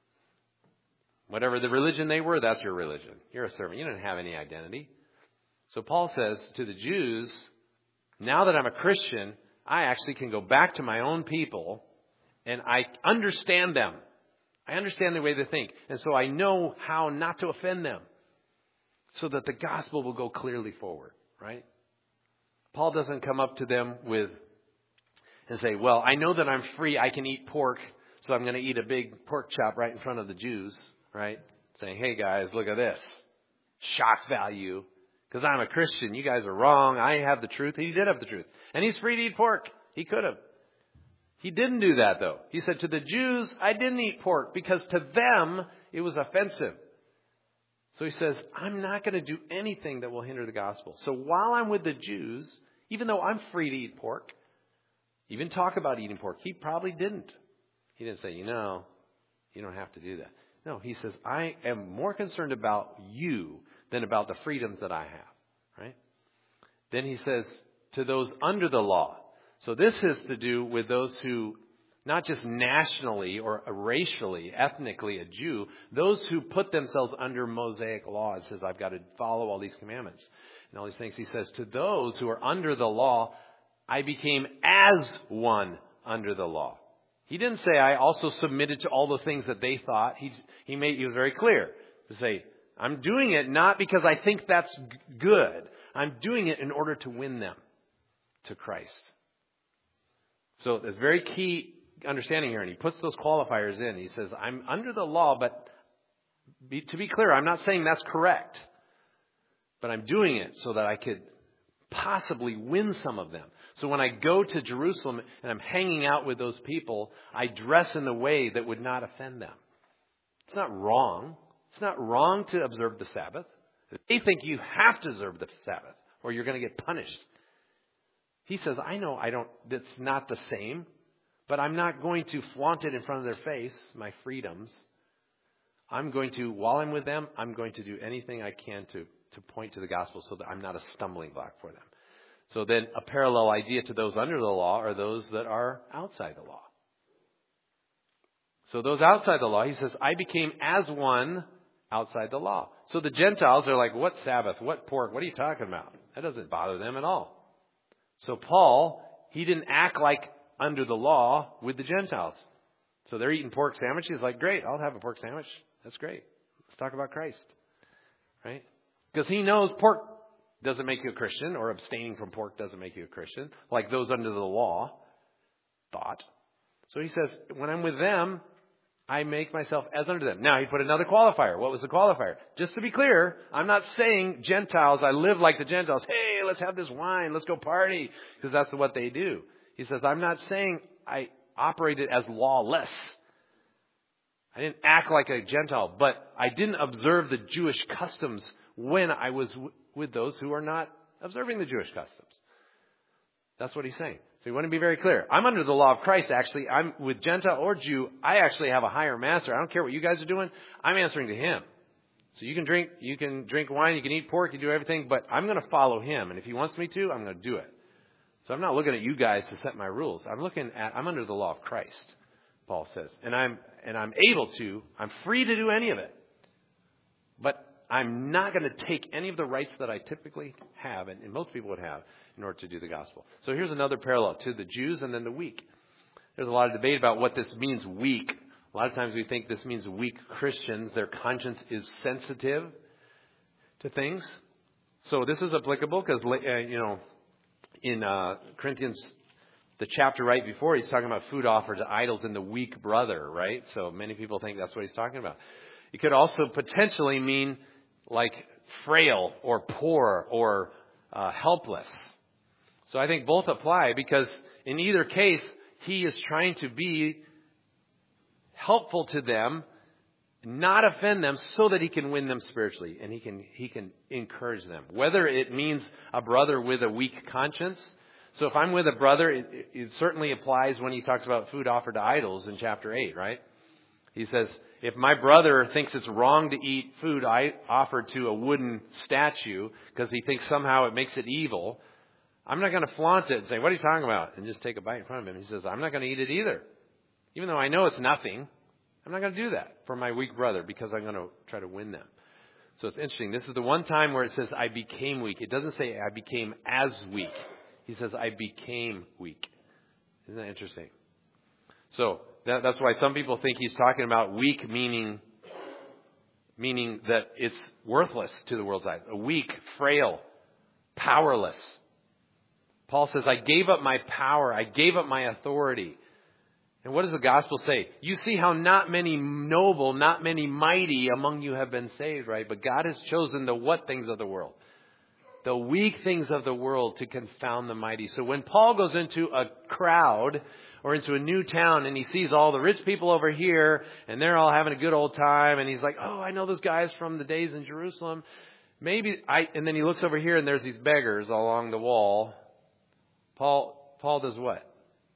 Whatever the religion they were, that's your religion. You're a servant. You didn't have any identity. So Paul says to the Jews, now that I'm a Christian, I actually can go back to my own people and I understand them. I understand the way they think. And so I know how not to offend them so that the gospel will go clearly forward, right? Paul doesn't come up to them with and say, well, I know that I'm free. I can eat pork, so I'm going to eat a big pork chop right in front of the Jews, right? Saying, hey, guys, look at this. Shock value. Because I'm a Christian. You guys are wrong. I have the truth. He did have the truth. And he's free to eat pork. He could have. He didn't do that, though. He said, to the Jews, I didn't eat pork because to them it was offensive. So he says, I'm not going to do anything that will hinder the gospel. So while I'm with the Jews, even though I'm free to eat pork, even talk about eating pork, he probably didn't. He didn't say, you know, you don't have to do that. No, he says, I am more concerned about you than about the freedoms that I have. Right? Then he says, to those under the law. So this has to do with those who not just nationally or racially, ethnically a Jew, those who put themselves under Mosaic law. It says, I've got to follow all these commandments and all these things. He says, to those who are under the law, I became as one under the law. He didn't say I also submitted to all the things that they thought. He, he made, he was very clear to say, I'm doing it not because I think that's g- good. I'm doing it in order to win them to Christ. So there's very key understanding here, and he puts those qualifiers in. He says, I'm under the law, but be, to be clear, I'm not saying that's correct. But I'm doing it so that I could possibly win some of them. So when I go to Jerusalem and I'm hanging out with those people, I dress in the way that would not offend them. It's not wrong. It's not wrong to observe the Sabbath. They think you have to observe the Sabbath or you're going to get punished. He says, I know I don't, that's not the same, but I'm not going to flaunt it in front of their face, my freedoms. I'm going to, while I'm with them, I'm going to do anything I can to, to point to the gospel so that I'm not a stumbling block for them. So then a parallel idea to those under the law are those that are outside the law. So those outside the law, he says, I became as one outside the law. So the Gentiles are like, what Sabbath? What pork? What are you talking about? That doesn't bother them at all. So Paul, he didn't act like under the law with the Gentiles. So they're eating pork sandwiches. He's like, great, I'll have a pork sandwich. That's great. Let's talk about Christ. Right? Because he knows pork doesn't make you a Christian, or abstaining from pork doesn't make you a Christian, like those under the law thought. So he says, when I'm with them, I make myself as under them. Now, he put another qualifier. What was the qualifier? Just to be clear, I'm not saying Gentiles, I live like the Gentiles. Hey, let's have this wine. Let's go party. Because that's what they do. He says, I'm not saying I operated as lawless. I didn't act like a Gentile, but I didn't observe the Jewish customs when I was w- with those who are not observing the Jewish customs. That's what he's saying. So you want to be very clear. I'm under the law of Christ, actually. I'm with Gentile or Jew. I actually have a higher master. I don't care what you guys are doing. I'm answering to him. So you can drink, you can drink wine, you can eat pork, you do everything, but I'm going to follow him. And if he wants me to, I'm going to do it. So I'm not looking at you guys to set my rules. I'm looking at, I'm under the law of Christ, Paul says. And I'm, and I'm able to, I'm free to do any of it. But I'm not going to take any of the rights that I typically have, and, and most people would have, in order to do the gospel. So here's another parallel to the Jews and then the weak. There's a lot of debate about what this means, weak. A lot of times we think this means weak Christians. Their conscience is sensitive to things. So this is applicable because, uh, you know, in uh, Corinthians, the chapter right before, he's talking about food offered to idols and the weak brother, right? So many people think that's what he's talking about. It could also potentially mean like frail or poor or uh, helpless. So I think both apply because in either case, he is trying to be helpful to them, not offend them so that he can win them spiritually and he can he can encourage them. Whether it means a brother with a weak conscience. So if I'm with a brother, it, it certainly applies when he talks about food offered to idols in chapter eight, right? He says, if my brother thinks it's wrong to eat food I offered to a wooden statue because he thinks somehow it makes it evil, I'm not going to flaunt it and say, what are you talking about? And just take a bite in front of him. He says, I'm not going to eat it either. Even though I know it's nothing, I'm not going to do that for my weak brother because I'm going to try to win them. So it's interesting. This is the one time where it says, I became weak. It doesn't say I became as weak. He says, I became weak. Isn't that interesting? So that, that's why some people think he's talking about weak, meaning, meaning that it's worthless to the world's eyes. A weak, frail, powerless. Paul says, I gave up my power. I gave up my authority. And what does the gospel say? You see how not many noble, not many mighty among you have been saved, right? But God has chosen the what things of the world? The weak things of the world to confound the mighty. So when Paul goes into a crowd or into a new town and he sees all the rich people over here and they're all having a good old time and he's like, oh, I know those guys from the days in Jerusalem. Maybe I, and then he looks over here and there's these beggars along the wall. Paul, Paul does what?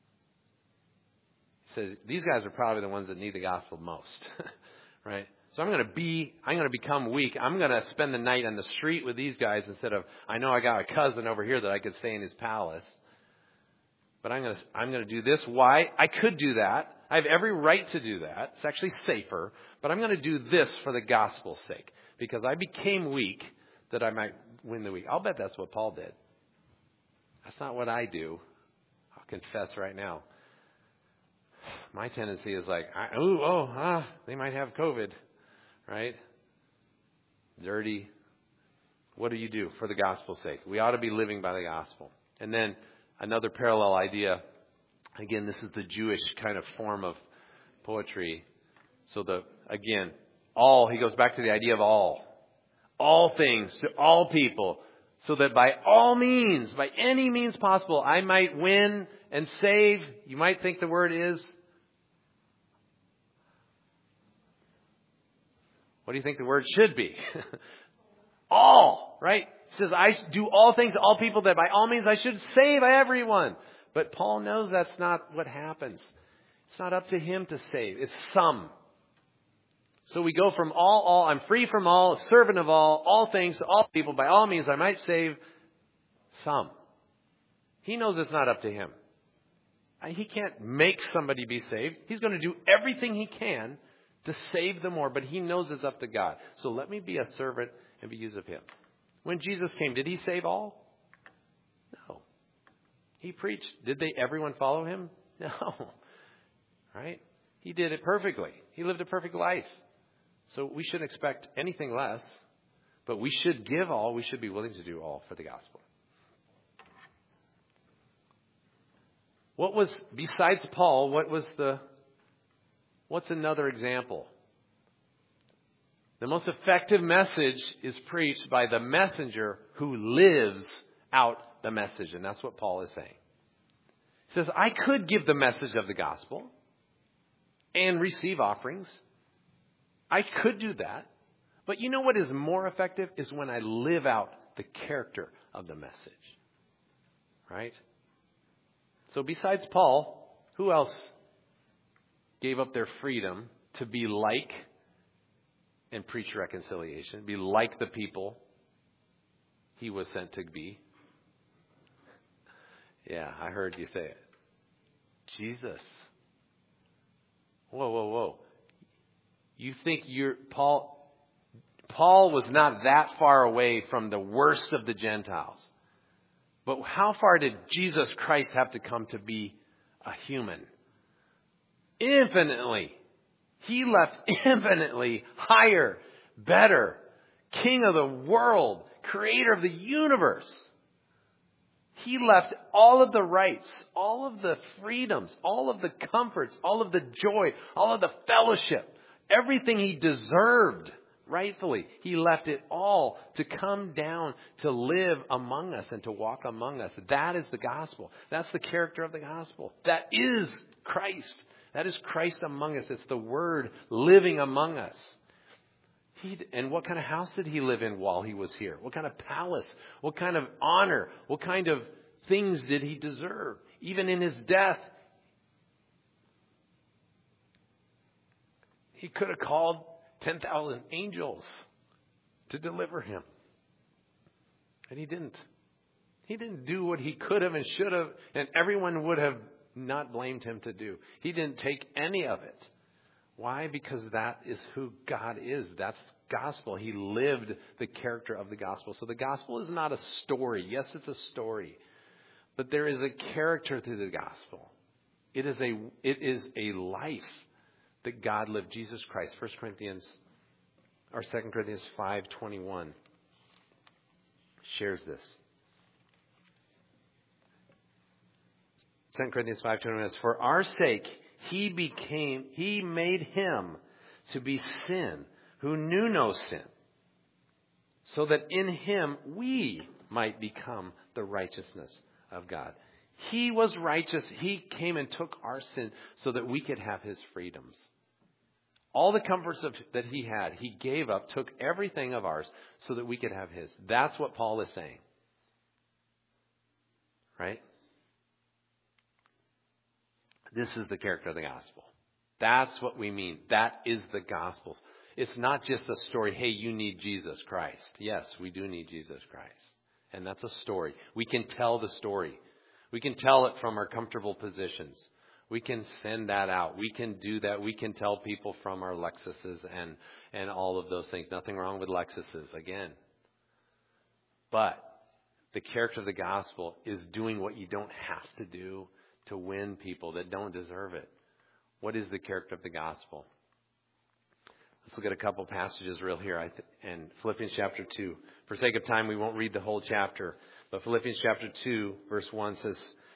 He says, these guys are probably the ones that need the gospel most, right? So I'm going to be, I'm going to become weak. I'm going to spend the night on the street with these guys instead of, I know I got a cousin over here that I could stay in his palace. But I'm going to I'm going to do this. Why? I could do that. I have every right to do that. It's actually safer. But I'm going to do this for the gospel's sake. Because I became weak that I might win the weak. I'll bet that's what Paul did. That's not what I do. I'll confess right now. My tendency is like, oh, oh, ah, they might have COVID, right? Dirty. What do you do for the gospel's sake? We ought to be living by the gospel. And then another parallel idea. Again, this is the Jewish kind of form of poetry. So the, again, all, he goes back to the idea of all. All things to all people. So that by all means, by any means possible, I might win and save. You might think the word is. What do you think the word should be? All, right? It says, I do all things to all people that by all means I should save everyone. But Paul knows that's not what happens. It's not up to him to save. It's some. So we go from all, all, I'm free from all, servant of all, all things to all people. By all means I might save some. He knows it's not up to him. He can't make somebody be saved. He's going to do everything he can to save them more, but he knows it's up to God. So let me be a servant and be used of him. When Jesus came, did he save all? No. He preached. Did they everyone follow him? No. Right? He did it perfectly. He lived a perfect life. So we shouldn't expect anything less, but we should give all. We should be willing to do all for the gospel. What was, besides Paul, what was the What's another example? The most effective message is preached by the messenger who lives out the message. And that's what Paul is saying. He says, I could give the message of the gospel and receive offerings. I could do that. But you know what is more effective is when I live out the character of the message. Right? So besides Paul, who else gave up their freedom to be like and preach reconciliation, be like the people he was sent to be? Yeah, I heard you say it. Jesus. Whoa, whoa, whoa. You think you're, Paul, Paul was not that far away from the worst of the Gentiles. But how far did Jesus Christ have to come to be a human? Infinitely. He left infinitely higher, better, King of the world, creator of the universe. He left all of the rights, all of the freedoms, all of the comforts, all of the joy, all of the fellowship, everything he deserved rightfully. He left it all to come down to live among us and to walk among us. That is the gospel. That's the character of the gospel. That is Christ. That is Christ among us. It's the Word living among us. He, and what kind of house did he live in while he was here? What kind of palace? What kind of honor? What kind of things did he deserve? Even in his death, he could have called ten thousand angels to deliver him. And he didn't. He didn't do what he could have and should have, and everyone would have not blamed him to do. He didn't take any of it. Why? Because that is who God is. That's gospel. He lived the character of the gospel. So the gospel is not a story. Yes, it's a story. But there is a character to the gospel. It is a it is a life that God lived. Jesus Christ. First Corinthians or Second Corinthians five twenty-one shares this. Second Corinthians five twenty-one says, for our sake he became, he made him to be sin who knew no sin, so that in him we might become the righteousness of God. He was righteous. He came and took our sin so that we could have his freedoms. All the comforts of, that he had, he gave up, took everything of ours so that we could have his. That's what Paul is saying. Right? This is the character of the gospel. That's what we mean. That is the gospel. It's not just a story, hey, you need Jesus Christ. Yes, we do need Jesus Christ. And that's a story. We can tell the story. We can tell it from our comfortable positions. We can send that out. We can do that. We can tell people from our Lexuses and, and all of those things. Nothing wrong with Lexuses, again. But the character of the gospel is doing what you don't have to do to win people that don't deserve it. What is the character of the gospel? Let's look at a couple passages real here. I th- and Philippians chapter two. For sake of time, we won't read the whole chapter. But Philippians chapter two, verse one says,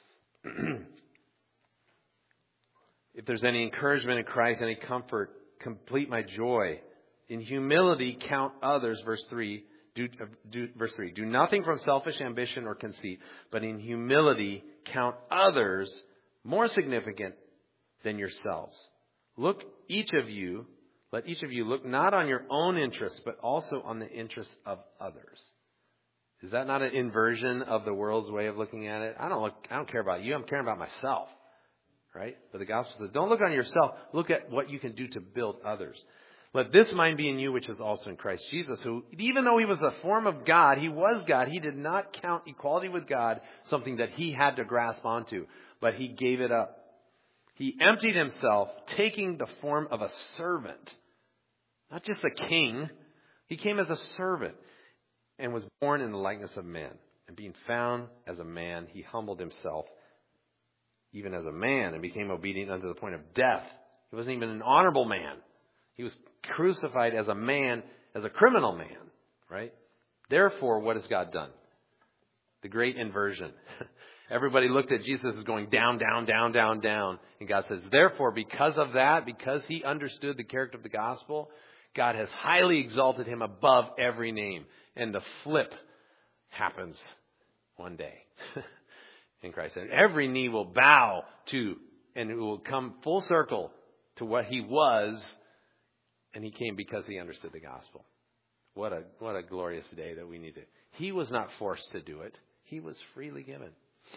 if there's any encouragement in Christ, any comfort, complete my joy. In humility, count others, verse three. Do, uh, do, verse three, do nothing from selfish ambition or conceit, but in humility count others more significant than yourselves. Look, each of you, let each of you look not on your own interests, but also on the interests of others. Is that not an inversion of the world's way of looking at it? I don't look, I don't care about you. I'm caring about myself, right? But the gospel says, don't look on yourself. Look at what you can do to build others. Let this mind be in you, which is also in Christ Jesus, who, even though he was the form of God, he was God, he did not count equality with God something that he had to grasp onto, but he gave it up. He emptied himself, taking the form of a servant, not just a king. He came as a servant and was born in the likeness of man. And being found as a man, he humbled himself, even as a man, and became obedient unto the point of death. He wasn't even an honorable man. He was crucified as a man, as a criminal man, right? Therefore, what has God done? The great inversion. Everybody looked at Jesus as going down, down, down, down, down. And God says, therefore, because of that, because he understood the character of the gospel, God has highly exalted him above every name. And the flip happens one day in Christ. And every knee will bow to, and it will come full circle to what he was. And he came because he understood the gospel. What a what a glorious day that we need to. He was not forced to do it. He was freely given.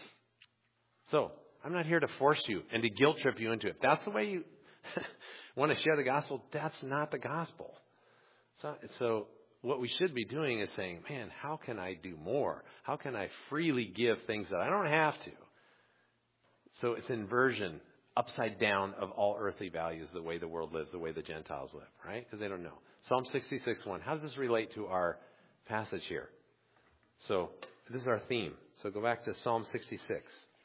So, I'm not here to force you and to guilt trip you into it. If that's the way you want to share the gospel, that's not the gospel. So, so, what we should be doing is saying, man, how can I do more? How can I freely give things that I don't have to? So, it's inversion. Upside down of all earthly values, the way the world lives, the way the Gentiles live, right? Because they don't know. Psalm sixty-six one. How does this relate to our passage here? So this is our theme. So go back to Psalm sixty-six.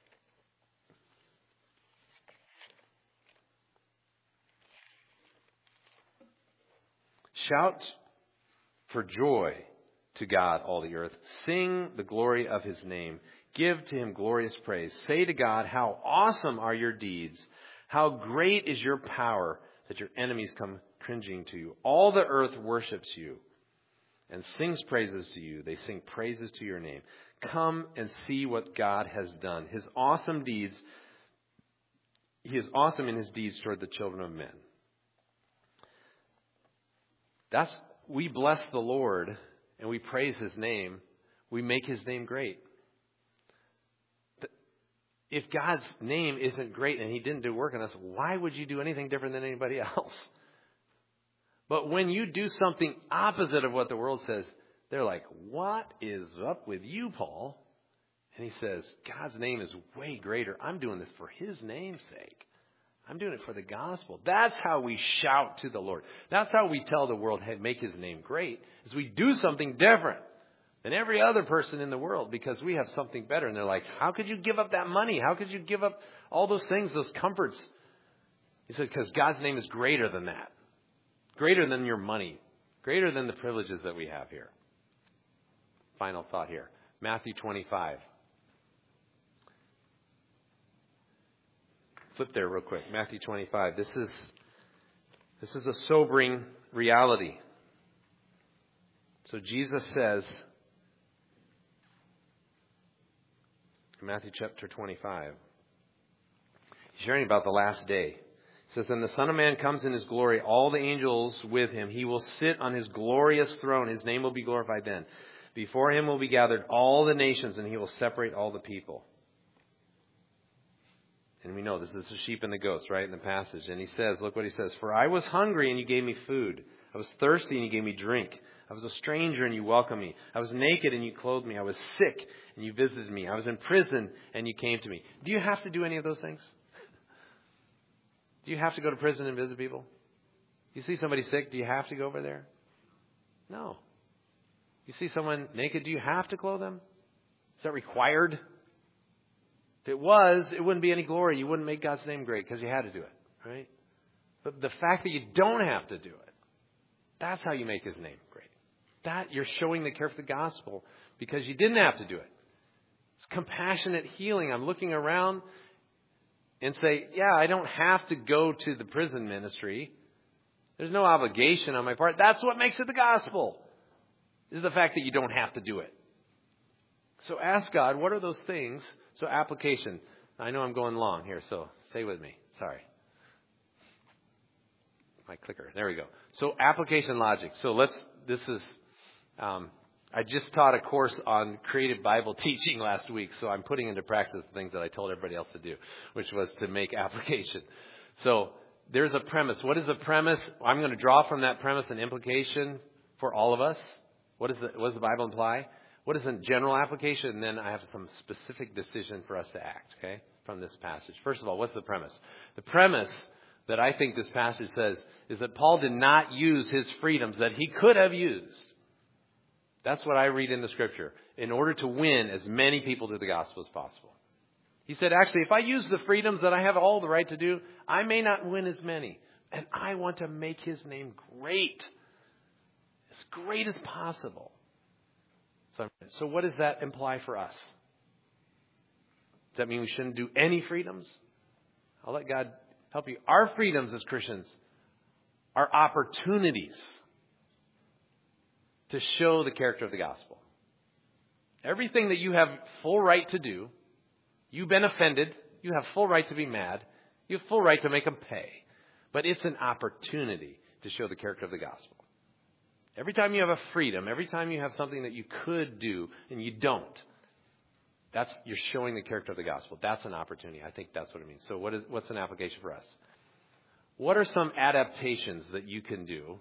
Shout for joy to God, all the earth. Sing the glory of his name. Give to him glorious praise. Say to God, how awesome are your deeds. How great is your power that your enemies come cringing to you. All the earth worships you and sings praises to you. They sing praises to your name. Come and see what God has done. His awesome deeds. He is awesome in his deeds toward the children of men. That's, we bless the Lord and we praise his name. We make his name great. If God's name isn't great and he didn't do work in us, why would you do anything different than anybody else? But when you do something opposite of what the world says, they're like, what is up with you, Paul? And he says, God's name is way greater. I'm doing this for his name's sake. I'm doing it for the gospel. That's how we shout to the Lord. That's how we tell the world, hey, make his name great, is we do something different than every other person in the world because we have something better. And they're like, how could you give up that money? How could you give up all those things, those comforts? He says, because God's name is greater than that. Greater than your money. Greater than the privileges that we have here. Final thought here. Matthew twenty-five. Flip there real quick. Matthew twenty-five. This is, this is a sobering reality. So Jesus says, Matthew chapter twenty-five. He's sharing about the last day. It says, and the Son of Man comes in his glory, all the angels with him. He will sit on his glorious throne. His name will be glorified then. Before him will be gathered all the nations, and he will separate all the people. And we know this is the sheep and the goats, right, in the passage. And he says, look what he says. For I was hungry, and you gave me food. I was thirsty and you gave me drink. I was a stranger and you welcomed me. I was naked and you clothed me. I was sick and you visited me. I was in prison and you came to me. Do you have to do any of those things? Do you have to go to prison and visit people? You see somebody sick, do you have to go over there? No. You see someone naked, do you have to clothe them? Is that required? If it was, it wouldn't be any glory. You wouldn't make God's name great because you had to do it, right? But the fact that you don't have to do it, that's how you make His name great. That you're showing the care of the gospel because you didn't have to do it. It's compassionate healing. I'm looking around and say, yeah, I don't have to go to the prison ministry. There's no obligation on my part. That's what makes it the gospel, is the fact that you don't have to do it. So ask God, what are those things? So application. I know I'm going long here, so stay with me. Sorry. My clicker. There we go. So application logic. So let's, this is, um, I just taught a course on creative Bible teaching last week, so I'm putting into practice the things that I told everybody else to do, which was to make application. So there's a premise. What is the premise? I'm going to draw from that premise an implication for all of us. What, is the, what does the Bible imply? What is a general application? And then I have some specific decision for us to act, okay, from this passage. First of all, what's the premise? The premise that I think this passage says is that Paul did not use his freedoms that he could have used. That's what I read in the Scripture, in order to win as many people to the gospel as possible. He said, actually, if I use the freedoms that I have all the right to do, I may not win as many. And I want to make His name great, as great as possible. So, so what does that imply for us? Does that mean we shouldn't do any freedoms? I'll let God help you. Our freedoms as Christians are opportunities to show the character of the gospel. Everything that you have full right to do, you've been offended, you have full right to be mad, you have full right to make them pay. But it's an opportunity to show the character of the gospel. Every time you have a freedom, every time you have something that you could do and you don't, that's you're showing the character of the gospel. That's an opportunity. I think that's what it means. So what is what's an application for us? What are some adaptations that you can do,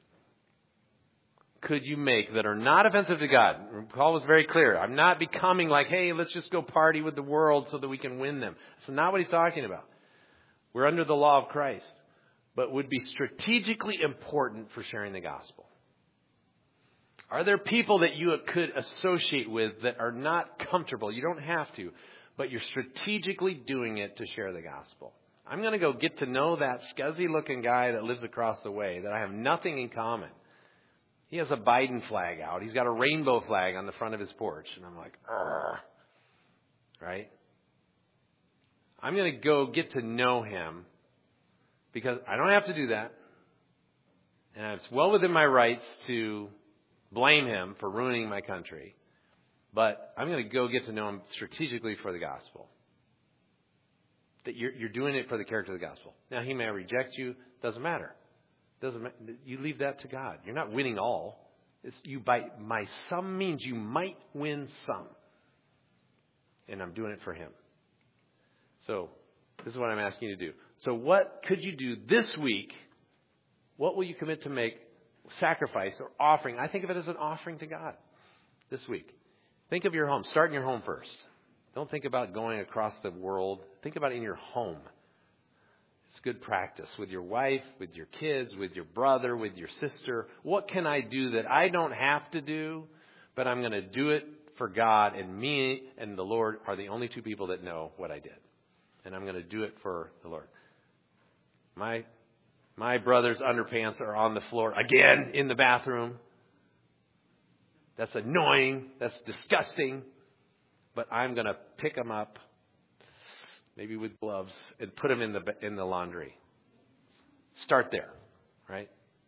could you make, that are not offensive to God? Paul was very clear. I'm not becoming like, hey, let's just go party with the world so that we can win them. That's not what he's talking about. We're under the law of Christ, but would be strategically important for sharing the gospel. Are there people that you could associate with that are not comfortable? You don't have to, but you're strategically doing it to share the gospel. I'm going to go get to know that scuzzy-looking guy that lives across the way that I have nothing in common. He has a Biden flag out. He's got a rainbow flag on the front of his porch. And I'm like, Argh. Right? I'm going to go get to know him because I don't have to do that. And it's well within my rights to blame him for ruining my country. But I'm going to go get to know him strategically for the gospel. That you're, you're doing it for the character of the gospel. Now, he may reject you. Doesn't matter. Doesn't matter. You leave that to God. You're not winning all. It's you by my some means you might win some. And I'm doing it for Him. So this is what I'm asking you to do. So what could you do this week? What will you commit to make sacrifice or offering? I think of it as an offering to God this week. Think of your home. Start in your home first. Don't think about going across the world. Think about it in your home. It's good practice with your wife, with your kids, with your brother, with your sister. What can I do that I don't have to do, but I'm going to do it for God, and me and the Lord are the only two people that know what I did. And I'm going to do it for the Lord. My my brother's underpants are on the floor again in the bathroom. That's annoying. That's disgusting. But I'm going to pick them up, maybe with gloves, and put them in the in the laundry. Start there, right?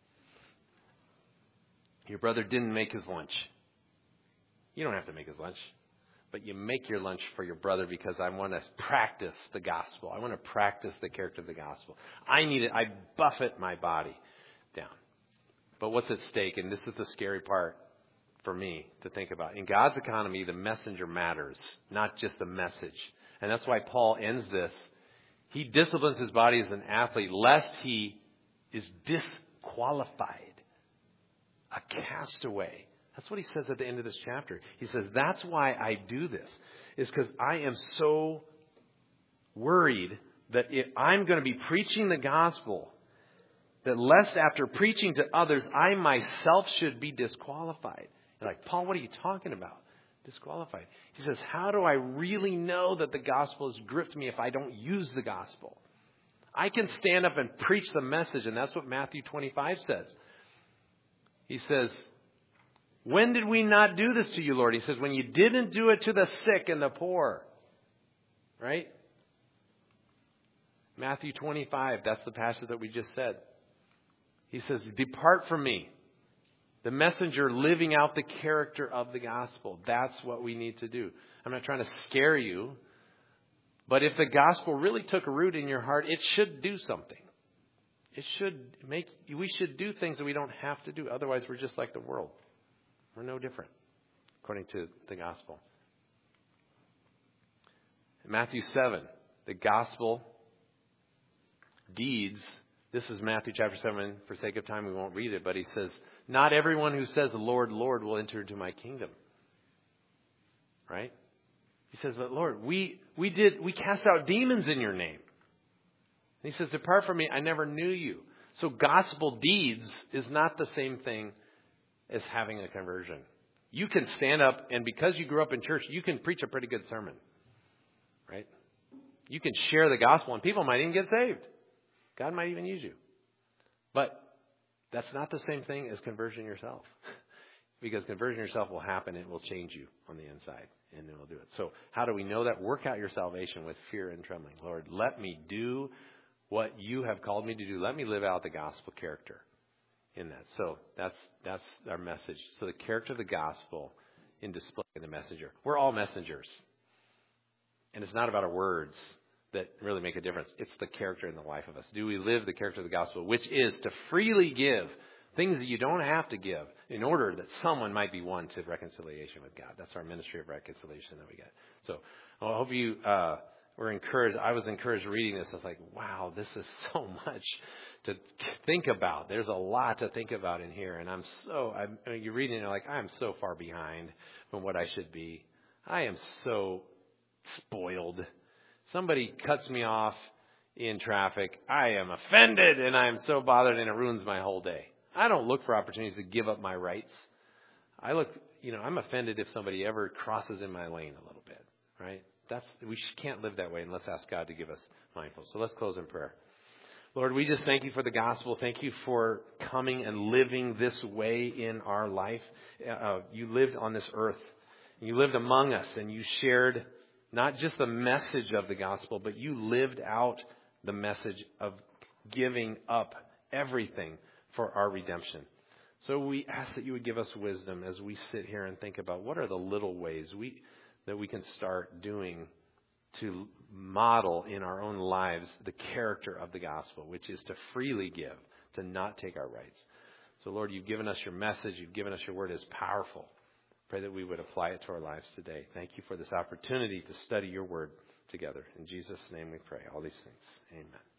Your brother didn't make his lunch. You don't have to make his lunch, but you make your lunch for your brother because I want to practice the gospel. I want to practice the character of the gospel. I need it. I buffet my body down. But what's at stake? And this is the scary part for me to think about. In God's economy, the messenger matters, not just the message. And that's why Paul ends this. He disciplines his body as an athlete lest he is disqualified a castaway. That's what he says at the end of this chapter. He says, that's why I do this, is because I am so worried that if I'm going to be preaching the gospel, that lest after preaching to others, I myself should be disqualified. You're like, Paul, what are you talking about? Disqualified. He says, how do I really know that the gospel has gripped me if I don't use the gospel? I can stand up and preach the message, and that's what Matthew twenty-five says. He says, when did we not do this to you, Lord? He says, when you didn't do it to the sick and the poor. Right? Matthew twenty-five, that's the passage that we just said. He says, depart from me. The messenger living out the character of the gospel. That's what we need to do. I'm not trying to scare you. But if the gospel really took a root in your heart, it should do something. It should make, we should do things that we don't have to do. Otherwise, we're just like the world. We're no different, according to the gospel. In Matthew seven, the gospel deeds. This is Matthew chapter seven. For sake of time, we won't read it. But he says, not everyone who says, Lord, Lord, will enter into my kingdom. Right? He says, but Lord, we, we did, we cast out demons in your name. And he says, depart from me, I never knew you. So gospel deeds is not the same thing as having a conversion. You can stand up, and because you grew up in church, you can preach a pretty good sermon. Right? You can share the gospel, and people might even get saved. God might even use you. But that's not the same thing as conversion yourself. Because conversion yourself will happen. It will change you on the inside. And it will do it. So how do we know that? Work out your salvation with fear and trembling. Lord, let me do what you have called me to do. Let me live out the gospel character in that. So that's that's our message. So the character of the gospel in displaying the messenger. We're all messengers. And it's not about our words that really make a difference. It's the character in the life of us. Do we live the character of the gospel, which is to freely give things that you don't have to give in order that someone might be won to reconciliation with God. That's our ministry of reconciliation that we get. So I hope you uh, were encouraged. I was encouraged reading this. I was like, wow, this is so much to think about. There's a lot to think about in here. And I'm so, I'm, I mean, you're reading it, you're like, I'm so far behind from what I should be. I am so spoiled. Somebody cuts me off in traffic. I am offended and I am so bothered and it ruins my whole day. I don't look for opportunities to give up my rights. I look, you know, I'm offended if somebody ever crosses in my lane a little bit, right? That's, we can't live that way, and let's ask God to give us mindful. So let's close in prayer. Lord, we just thank you for the gospel. Thank you for coming and living this way in our life. Uh, you lived on this earth. You lived among us, and you shared not just the message of the gospel, but you lived out the message of giving up everything for our redemption. So we ask that you would give us wisdom as we sit here and think about what are the little ways we that we can start doing to model in our own lives the character of the gospel, which is to freely give, to not take our rights. So Lord, you've given us your message. You've given us your word as powerful. Pray that we would apply it to our lives today. Thank you for this opportunity to study your word together. In Jesus' name we pray all these things. Amen.